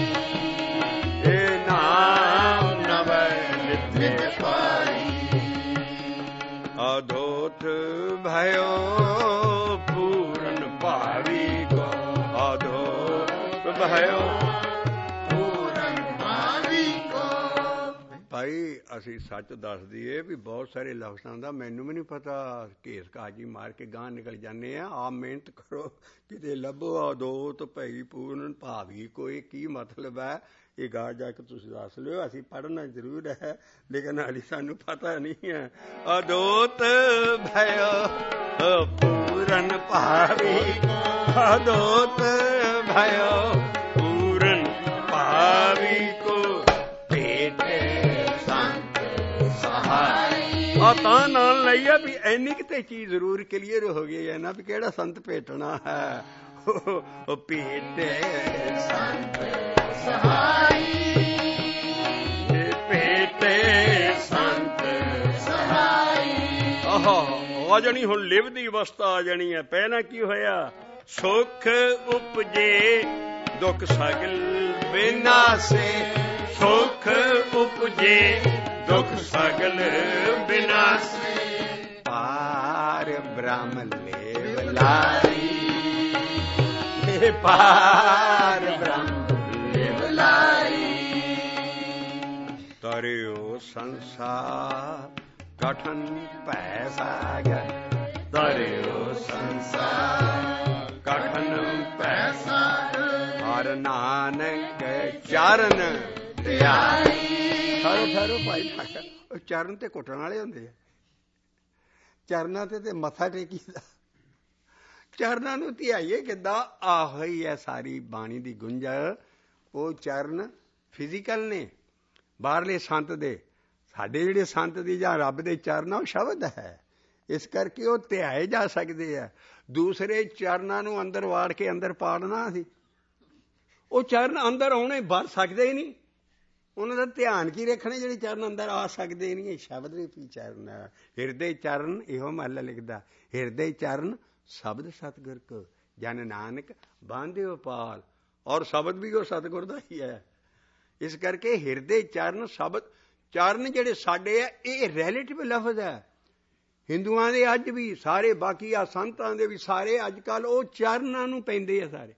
ਇਹ ਨਾਮ ਨਵੇ ਨਿਤ ਪਾਈ। ਅਦੋਤ भयो ਪੂਰਨ ਭਾਵੀ ਕੋ, ਅਦੋਤ भयो ਪੂਰਨ ਭਾਵੀ ਕੋ। ਭਾਈ ਅਸੀਂ ਸੱਚ ਦੱਸ ਦਈਏ ਵੀ ਬਹੁਤ ਸਾਰੇ ਲਫ਼ਜ਼ਾਂ ਦਾ ਮੈਨੂੰ ਵੀ ਨਹੀਂ ਪਤਾ, ਘੇਸ ਕਾਜੀ ਮਾਰ ਕੇ ਗਾਂ ਨਿਕਲ ਜਾਂਦੇ ਆ। ਆਪ ਮਿਹਨਤ ਕਰੋ ਕਿਤੇ ਲੱਭੋ। ਅਦੋਤ ਭਈ ਪੂਰਨ ਭਾਵੀ ਕੋਈ ਕੀ ਮਤਲਬ ਹੈ, ਇਹ ਗਾ ਜਾ ਕੇ ਤੁਸੀਂ ਦੱਸ ਲਿਓ। ਅਸੀਂ ਪੜ੍ਹਨਾ ਜ਼ਰੂਰ ਹੈ ਲੇਕਿਨ ਹਾਲੇ ਸਾਨੂੰ ਪਤਾ ਨਹੀਂ ਹੈ। ਅਦੋਤ भयो ਪੂਰਨ ਭਾਵੀ, ਅਦੋਤ भयो ਪੂਰਨ ਭਾਵੀ ਕੋ, ਭੇਟੇ ਸੰਤ ਸਹਾਈ। ਆ ਤਾਂ ਨਾਲ ਲਈ ਆ ਵੀ ਇੰਨੀ ਕਿਤੇ ਚੀਜ਼ ਜ਼ਰੂਰ ਕਲੀਅਰ ਹੋ ਗਈ ਹੈ ਨਾ ਵੀ ਕਿਹੜਾ ਸੰਤ ਭੇਟਣਾ ਹੈ। ਉਹ ਭੇਟੇ ਸੰਤ ਸਹਾਈ, ਭੇਟੇ ਸੰਤ ਸਹਾਈ। ਆ ਜਾਣੀ ਹੁਣ ਲਿਵ ਦੀ ਅਵਸਥਾ ਆ ਜਾਣੀ ਹੈ। ਪਹਿਲਾਂ ਕੀ ਹੋਇਆ, ਸੁਖ ਉਪਜੇ ਦੁੱਖ ਸਗਲ ਬਿਨਾਸੇ, ਸੁਖ ਉਪਜੇ ਦੁੱਖ ਸਗਲ ਬਿਨਾਸੇ। ਪਾਰ ਬ੍ਰਹਮ ਲੇਵ ਲਾਈ, ਪਾਰ ਬ੍ਰਹਮ ਲੇਵ ਲਾਈ। ਤਰਿਓ ਸੰਸਾਰ ਕਠਨ ਭੈ ਸਾਗਰ, ਤਰਿਓ ਸੰਸਾਰ ਕਠਨ ਭੈ ਸਾਗਰ। ਹਰਿ ਨਾਨਕ ਚਰਨ ਧਿਆਈ। ਠਹਿਰੋ ਭਾਈ, ਉਹ ਚਰਨ ਤੇ ਘੁੱਟਣ ਵਾਲੇ ਹੁੰਦੇ ਆ। ਚਰਨਾਂ ਤੇ ਮੱਥਾ ਟੇਕੀਦਾ, ਚਰਨਾਂ ਨੂੰ ਧਿਆਈਏ ਕਿੱਦਾਂ? ਆਹੋ ਹੀ ਹੈ ਸਾਰੀ ਬਾਣੀ ਦੀ ਗੁੰਝਲ। ਉਹ ਚਰਨ ਫਿਜ਼ੀਕਲ ਨੇ ਬਾਹਰਲੇ ਸੰਤ ਦੇ। ਸਾਡੇ ਜਿਹੜੇ ਸੰਤ ਦੀ ਜਾਂ ਰੱਬ ਦੇ ਚਰਨ ਉਹ ਸ਼ਬਦ ਹੈ, ਇਸ ਕਰਕੇ ਉਹ ਧਿਆਏ ਜਾ ਸਕਦੇ ਆ। ਦੂਸਰੇ ਚਰਨਾਂ ਨੂੰ ਅੰਦਰ ਵਾੜ ਕੇ ਅੰਦਰ ਪਾੜਨਾ ਸੀ, ਉਹ ਚਰਨ ਅੰਦਰ ਆਉਣੇ ਵੜ ਸਕਦੇ ਹੀ ਨਹੀਂ। ਉਹਨਾਂ ਦਾ ਧਿਆਨ ਕੀ ਰੱਖਣੇ ਜਿਹੜੇ ਚਰਨ ਅੰਦਰ ਆ ਸਕਦੇ ਨਹੀਂ। ਇਹ ਸ਼ਬਦ ਰੂਪੀ ਚਰਨ ਹੈ। ਹਿਰਦੇ ਚਰਨ, ਇਹੋ ਮਹਲਾ ਲਿਖਦਾ, ਹਿਰਦੇ ਚਰਨ ਸ਼ਬਦ ਸਤਿਗੁਰ ਕੋ, ਜਨ ਨਾਨਕ ਬਾਂਧਿਓ ਪਾਲ। ਔਰ ਸ਼ਬਦ ਵੀ ਉਹ ਸਤਿਗੁਰ ਦਾ ਹੀ ਹੈ। ਇਸ ਕਰਕੇ ਹਿਰਦੇ ਚਰਨ ਸ਼ਬਦ, ਚਰਨ ਜਿਹੜੇ ਸਾਡੇ ਆ ਇਹ ਰਿਲੇਟਿਵ ਲਫ਼ਜ਼ ਹੈ। ਹਿੰਦੂਆਂ ਦੇ ਅੱਜ ਵੀ ਸਾਰੇ, ਬਾਕੀ ਆ ਸੰਤਾਂ ਦੇ ਵੀ ਸਾਰੇ ਅੱਜ ਕੱਲ੍ਹ ਉਹ ਚਰਨਾਂ ਨੂੰ ਪੈਂਦੇ ਆ ਸਾਰੇ।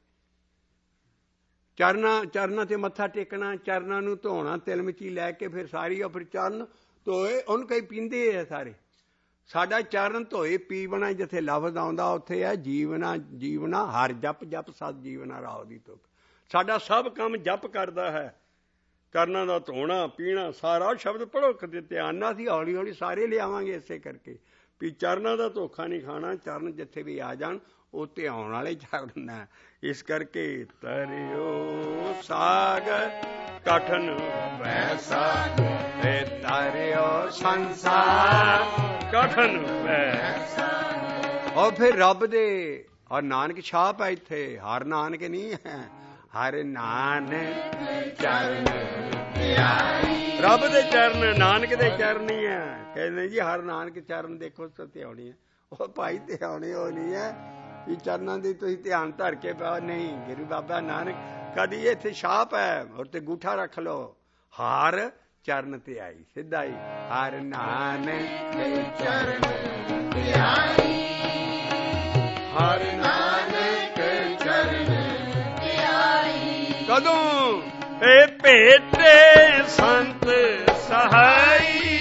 ਚਰਨਾਂ ਤੇ ਮੱਥਾ ਟੇਕਣਾ, ਚਰਨਾਂ ਨੂੰ ਧੋਣਾ, ਤਿਲਮਚੀ ਲੈ ਕੇ ਫਿਰ ਸਾਰੀ ਫਿਰ ਚਰਨ ਧੋਏ ਉਹਨੂੰ ਕਈ ਪੀਂਦੇ ਆ ਸਾਰੇ। ਸਾਡਾ ਚਰਨ ਧੋਏ ਪੀਵਣਾ ਜਿੱਥੇ ਲਫ਼ਜ਼ ਆਉਂਦਾ ਉੱਥੇ ਹੈ ਜੀਵਨਾ, ਜੀਵਨਾ ਹਰ ਜਪ ਜਪ ਸਤ ਜੀਵਨਾ ਰਾਓ ਦੀ ਤੁਕ। ਸਾਡਾ ਸਭ ਕੰਮ ਜਪ ਕਰਦਾ ਹੈ। ਚਰਨਾਂ ਦਾ ਧੋਣਾ ਪੀਣਾ ਸਾਰਾ ਸ਼ਬਦ ਪੜ੍ਹੋ ਕਦੇ ਧਿਆਨ ਨਾਲ। ਅਸੀਂ ਹੌਲੀ ਹੌਲੀ ਸਾਰੇ ਲਿਆਵਾਂਗੇ ਇਸੇ ਕਰਕੇ ਵੀ ਚਰਨਾਂ ਦਾ ਧੋਖਾ ਨਹੀਂ ਖਾਣਾ। ਚਰਨ ਜਿੱਥੇ ਵੀ ਆ ਜਾਣ ਉਹ ਧਿਆਉਣ ਵਾਲੇ ਚਰਨ ਹੈ। ਇਸ ਕਰਕੇ ਤਰਿਓ ਸਾਗਰ ਕਠਨ ਭੈ ਸਾਗਰ, ਤਰਿਓ ਸੰਸਾਰ ਕਠਨ ਭੈ ਸਾਗਰ। ਔਰ ਫਿਰ ਰੱਬ ਦੇ ਔਰ ਨਾਨਕ ਛਾਪ ਹੈ ਇੱਥੇ, ਹਰ ਨਾਨਕ ਨਹੀਂ ਹੈ, ਹਰ ਨਾਨਕ ਚਰਨ ਧਿਆਈ। ਰੱਬ ਦੇ ਚਰਨ, ਨਾਨਕ ਦੇ ਚਰਨ ਹੀ ਹੈ। ਕਹਿੰਦੇ ਜੀ ਹਰ ਨਾਨਕ ਚਰਨ ਦੇਖੋ ਤਾਂ ਧਿਆਉਣੀ ਹੈ। ਉਹ ਭਾਈ ਧਿਆਉਣੀ ਉਹ ਨਹੀਂ ਹੈ ਵੀ ਚਰਨਾਂ ਦੀ ਤੁਸੀਂ ਧਿਆਨ ਧਰ ਕੇ ਪਾਓ, ਨਹੀਂ। ਗੁਰੂ ਬਾਬਾ ਨਾਨਕ ਕਦੀ ਇੱਥੇ ਛਾਪ ਹੈ ਔਰ ਤੇ ਗੂਠਾ ਰੱਖ ਲਓ, ਹਰ ਚਰਨ ਧਿਆਈ, ਸਿੱਧਾ ਹੀ ਹਰ ਨਾਨਕ ਚਰਨ ਧਿਆਈ, ਹਰ ਨਾਨਕ ਚਰਨ ਧਿਆਈ। ਕਦੋਂ ਇਹ ਭੇਟੇ ਸੰਤ ਸਹਾਈ,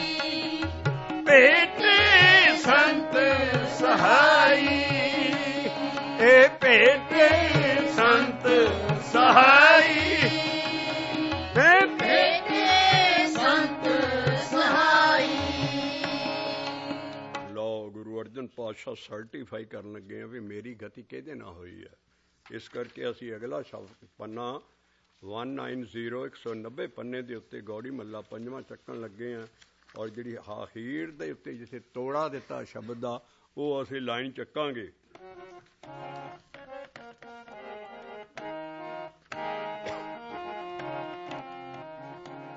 ਭੇਟੇ ਸੰਤ ਸਹਾਈ, ਇਹ ਭੇਟੇ ਸੰਤ ਸਹਾਈ, ਇਹ ਭੇਟੇ ਸੰਤ ਸਹਾਈ। ਲਓ ਗੁਰੂ ਅਰਜਨ ਪਾਤਸ਼ਾਹ ਸਰਟੀਫਾਈ ਕਰਨ ਲੱਗੇ ਆ ਵੀ ਮੇਰੀ ਗਤੀ ਕਿਹਦੇ ਨਾਲ ਹੋਈ ਹੈ। ਇਸ ਕਰਕੇ ਅਸੀਂ ਅਗਲਾ ਸ਼ਬਦ ਪੰਨਾ 190 190 ਪੰਨੇ ਦੇ ਉੱਤੇ ਗੌੜੀ ਮੱਲਾ ਪੰਜਵਾਂ ਚੱਕਣ ਲੱਗੇ ਆ। ਔਰ ਜਿਹੜੀ ਹੀਰ ਦੇ ਉੱਤੇ ਜਿੱਥੇ ਤੋੜਾ ਦਿੱਤਾ ਸ਼ਬਦ ਦਾ ਉਹ ਅਸੀਂ ਲਾਈਨ ਚੱਕਾਂਗੇ।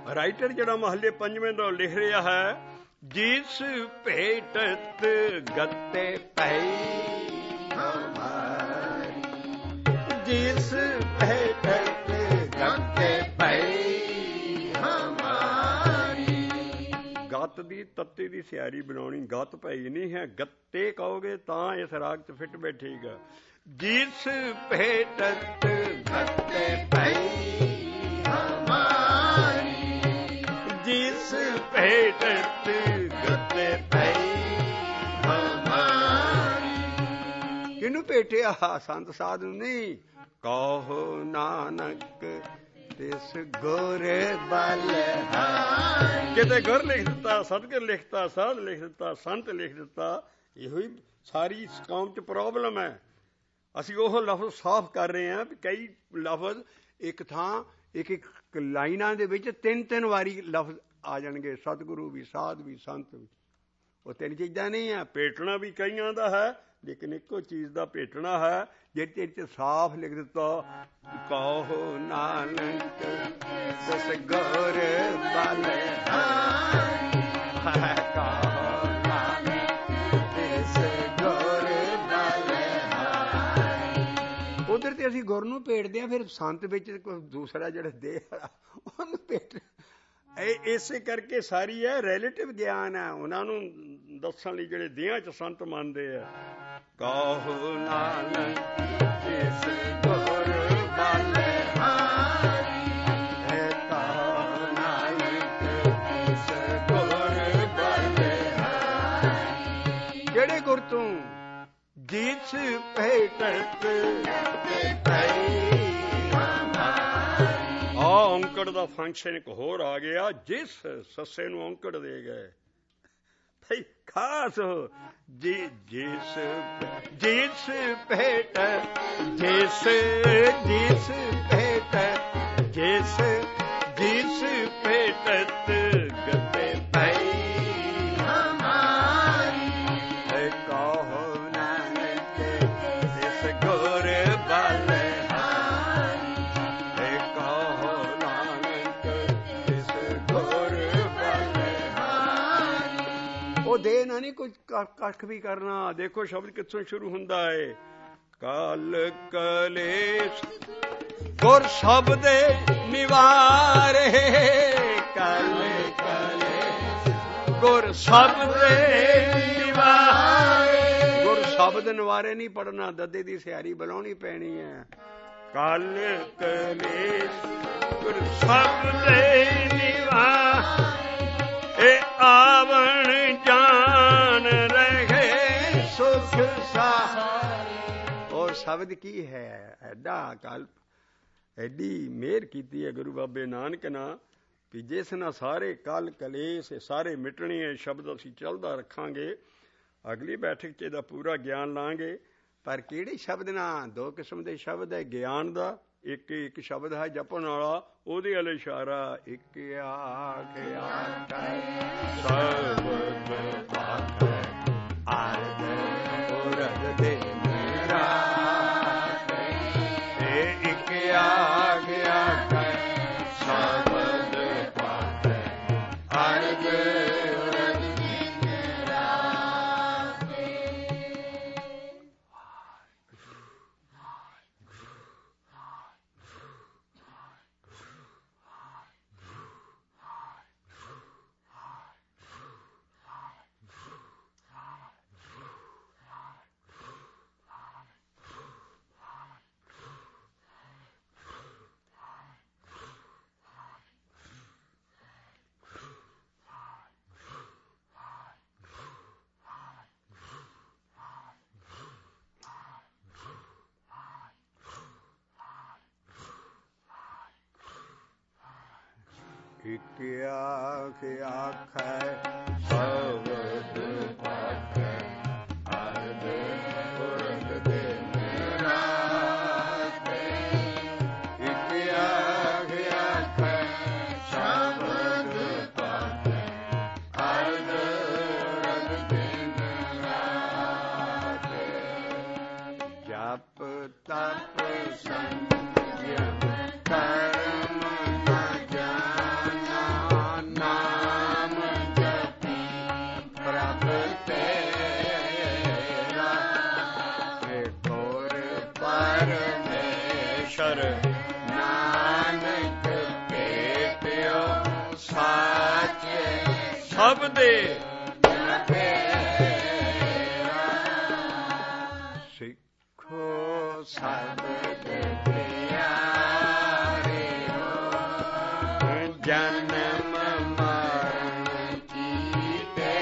ਰਾਈਟਰ ਜਿਹੜਾ ਮਹੱਲੇ ਪੰਜਵੇਂ ਦਾ ਲਿਖ ਰਿਹਾ ਹੈ, ਜਿਸ ਭੇਟਤ ਗੱਤੇ ਪਈ ਹਮਾਰੀ, ਜਿਸ ਭੇਟਤ ਗੱਤੇ ਪਈ ਹਮਾਰੀ। ਗੱਤ ਦੀ ਤੱਤੇ ਦੀ ਸਿਆਰੀ ਬਣਾਉਣੀ, ਗੱਤ ਪਈ ਨਹੀਂ ਹੈ, ਗੱਤੇ ਕਹੋਗੇ ਤਾਂ ਇਸ ਰਾਗ 'ਚ ਫਿੱਟ ਬੈਠੇਗਾ। ਜਿਸ ਭੇਟਤ ਗੱਤੇ ਪਈ ਹਮਾਰੀ, ਜਿਸ ਭੇਟਤ ਗੱਤੇ ਪਈ ਹਮਾਰੀ। ਕਿਹਨੂੰ ਭੇਟਿਆ? ਸੰਤ ਸਾਧ ਨੂੰ ਨਹੀਂ। ਕਹੋ ਨਾਨਕ ਤਿਸ ਗੁਰ ਬਲਿਹਾਰੀ। ਕਿਤੇ ਗੁਰ ਲਿਖ ਦਿੱਤਾ, ਸਤਿਗੁਰ ਲਿਖਤਾ, ਸਾਧ ਲਿਖ ਦਿੱਤਾ, ਸੰਤ ਲਿਖ ਦਿੱਤਾ। ਇਹੋ ਹੀ ਸਾਰੀ ਇਸ ਕੌਮ 'ਚ ਪ੍ਰੋਬਲਮ ਹੈ। ਅਸੀਂ ਉਹ ਲਫ਼ਜ਼ ਸਾਫ਼ ਕਰ ਰਹੇ ਹਾਂ ਵੀ ਕਈ ਲਫ਼ਜ਼ ਇੱਕ ਥਾਂ ਇੱਕ ਲਾਈਨਾਂ ਦੇ ਵਿੱਚ 3-3 ਵਾਰੀ ਲਫ਼ਜ਼ ਆ ਜਾਣਗੇ, ਸਤਿਗੁਰੂ ਵੀ, ਸਾਧ ਵੀ, ਸੰਤ ਵੀ। ਉਹ 3 ਚੀਜ਼ਾਂ ਨਹੀਂ ਹੈ। ਭੇਟਣਾ ਵੀ ਕਈਆਂ ਦਾ ਹੈ, ਲੇਕਿਨ ਇੱਕੋ ਚੀਜ਼ ਦਾ ਭੇਟਣਾ ਹੈ ਜਿਹਦੇ 'ਚ ਸਾਫ਼ ਲਿਖ ਦਿੱਤਾ, ਕਹੋ ਨਾਨਕ ਤਿਸ ਗੁਰ ਬਲਿਹਾਰੀ, ਕਹੋ ਨਾਨਕ ਤਿਸ ਗੁਰ ਬਲਿਹਾਰੀ। ਉਧਰ ਤੇ ਅਸੀਂ ਗੁਰ ਨੂੰ ਭੇਟਦੇ ਹਾਂ, ਫਿਰ ਸੰਤ ਵਿੱਚ ਕੋਈ ਦੂਸਰਾ ਜਿਹੜਾ ਦੇਹ ਵਾਲਾ ਉਹਨੂੰ ਭੇਟ। ਇਸੇ ਕਰਕੇ ਸਾਰੀ ਹੈ ਰਿਲੇਟਿਵ ਗਿਆਨ ਹੈ, ਉਹਨਾਂ ਨੂੰ ਦੱਸਣ ਲਈ ਜਿਹੜੇ ਦੇਹਾਂ 'ਚ ਸੰਤ ਮੰਨਦੇ ਆ। ਕਹੋ ਨਾਨਕ ਤਿਸ ਗੁਰ ਬਲਿਹਾਰੀ, ਕਹੋ ਨਾਨਕ ਤਿਸ ਗੁਰ ਬਲਿਹਾਰੀ। ਕਿਹੜੇ ਗੁਰ ਤੋਂ? ਜਿਸ ਭੇਟਤ ਪਈ ਹਮਾਰੀ। ਔਂਕੜ ਦਾ ਫੰਕਸ਼ਨ ਇੱਕ ਹੋਰ ਆ ਗਿਆ, ਜਿਸ ਸੱਸੇ ਨੂੰ ਔਂਕੜ ਦੇ ਗਏ ਭਾਈ ਖਾਸ। ਜਿਸ ਜਿਸ ਭੇਟ, ਜਿਸ ਜਿਸ ਭੇਟ, ਜਿਸ ਜਿਸ ਭੇਟਤ ਗੱਤੇ ਪਈ ਹਮਾਰੀ, ਕਹੋ ਨਾਨਕ ਤਿਸ ਗੁਰ ਬਲਿਹਾਰੀ, ਕਹੋ ਨਾਨਕ ਤਿਸ ਗੁਰ ਬਲਿਹਾਰੀ। ਉਹ ਦੇ ਨਾ ਨਹੀਂ ਕੁਝ ਕੱਖ ਵੀ ਕਰਨਾ। ਦੇਖੋ ਸ਼ਬਦ ਕਿੱਥੋਂ ਸ਼ੁਰੂ ਹੁੰਦਾ ਹੈ, ਕਲ ਕਲੇਸ਼ ਗੁਰ ਸ਼ਬਦੇ ਨਿਵਾਰੇ, ਕਲ ਕਲੇਸ਼ ਗੁਰ ਸ਼ਬਦੇ ਨਿਵਾਰੇ। ਗੁਰ ਸ਼ਬਦ ਨਿਵਾਰੇ ਨਹੀਂ ਪੜਨਾ, ਦੱਦੇ ਦੀ ਸਿਆਰੀ ਬੁਲਾਉਣੀ ਪੈਣੀ ਹੈ। ਕਲ ਕਲੇਸ਼ ਗੁਰ ਸ਼ਬਦੇ ਨਿਵਾਰੇ, ਇਹ ਆਵਣ ਜਾਨ ਰਹੇ ਸੁਖ ਸਹਾਰੇ। ਉਹ ਸ਼ਬਦ ਕੀ ਹੈ? ਐਡਾ ਕਲਪ, ਐਡੀ ਮਿਹਰ ਕੀਤੀ ਹੈ ਗੁਰੂ ਬਾਬੇ ਨਾਨਕ ਨਾਲ ਵੀ ਜਿਸ ਨਾਲ ਸਾਰੇ ਕਲ ਕਲੇਸ਼ ਸਾਰੇ ਮਿਟਣੇ ਹੈ। ਸ਼ਬਦ ਅਸੀਂ ਚੱਲਦਾ ਰੱਖਾਂਗੇ, ਅਗਲੀ ਬੈਠਕ 'ਚ ਇਹਦਾ ਪੂਰਾ ਗਿਆਨ ਲਾਂਗੇ। ਪਰ ਕਿਹੜੇ ਸ਼ਬਦ ਨਾਲ? 2 ਕਿਸਮ ਦੇ ਸ਼ਬਦ ਹੈ ਗਿਆਨ ਦਾ। ਇੱਕ ਸ਼ਬਦ ਹੈ ਜਪਣ ਵਾਲਾ, ਉਹਦੇ ਵੱਲ ਇਸ਼ਾਰਾ। ਇੱਕ ਆਖ ਆਖੈ ਸ਼ਬਦ ਆਖੈ, ਅਰਧ ਪੁਰਖ ਦੇ ਮੇਰਾ, ਇੱਕ ਆਖ ਆਖੈ ਸ਼ਬਦ ਆਖੈ, ਅਰਧ ਪੁਰਖ ਦੇ ਮੇਰਾ। ਇੱਕ ਆਖ ਆਖੈ ਸ਼ਬਦ ਆਖੈ, ਅਰਧ ਪੁਰਖ ਦੇ ਮੇਰਾ। ਇੱਕ ਆਖ ਆਖੈ ਸ਼ਬਦ ਆਖੈ, ਅਰਧ ਪੁਰਖ ਦੇ ਮੇਰਾ। ਜਪ ਤਪ ਸੰਜਮ ਕਰਮ ਨ ਜਾਣਾ, सिमर नानक भेटियो साच सबदे सिखो शब्द प्यारे हो जन्म मरण कीते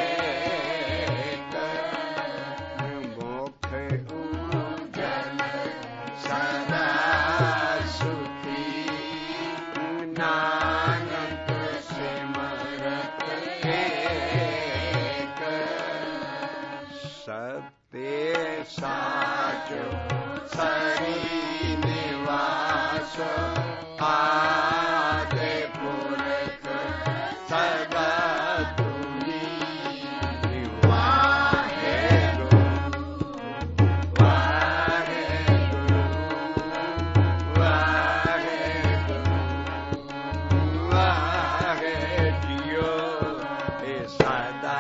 मोक्ष उजल सदा सुखी नानक सिमरत एक सत्य साचो सरी निवास आदि पुरख सदा तुमी वाहेगुरु वाहेगुरु वाहेगुरु वाहेजियो ए सदा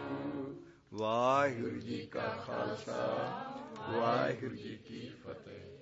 वाहिगुरु जी का खालसा वाहिगुरु जी की फतेह।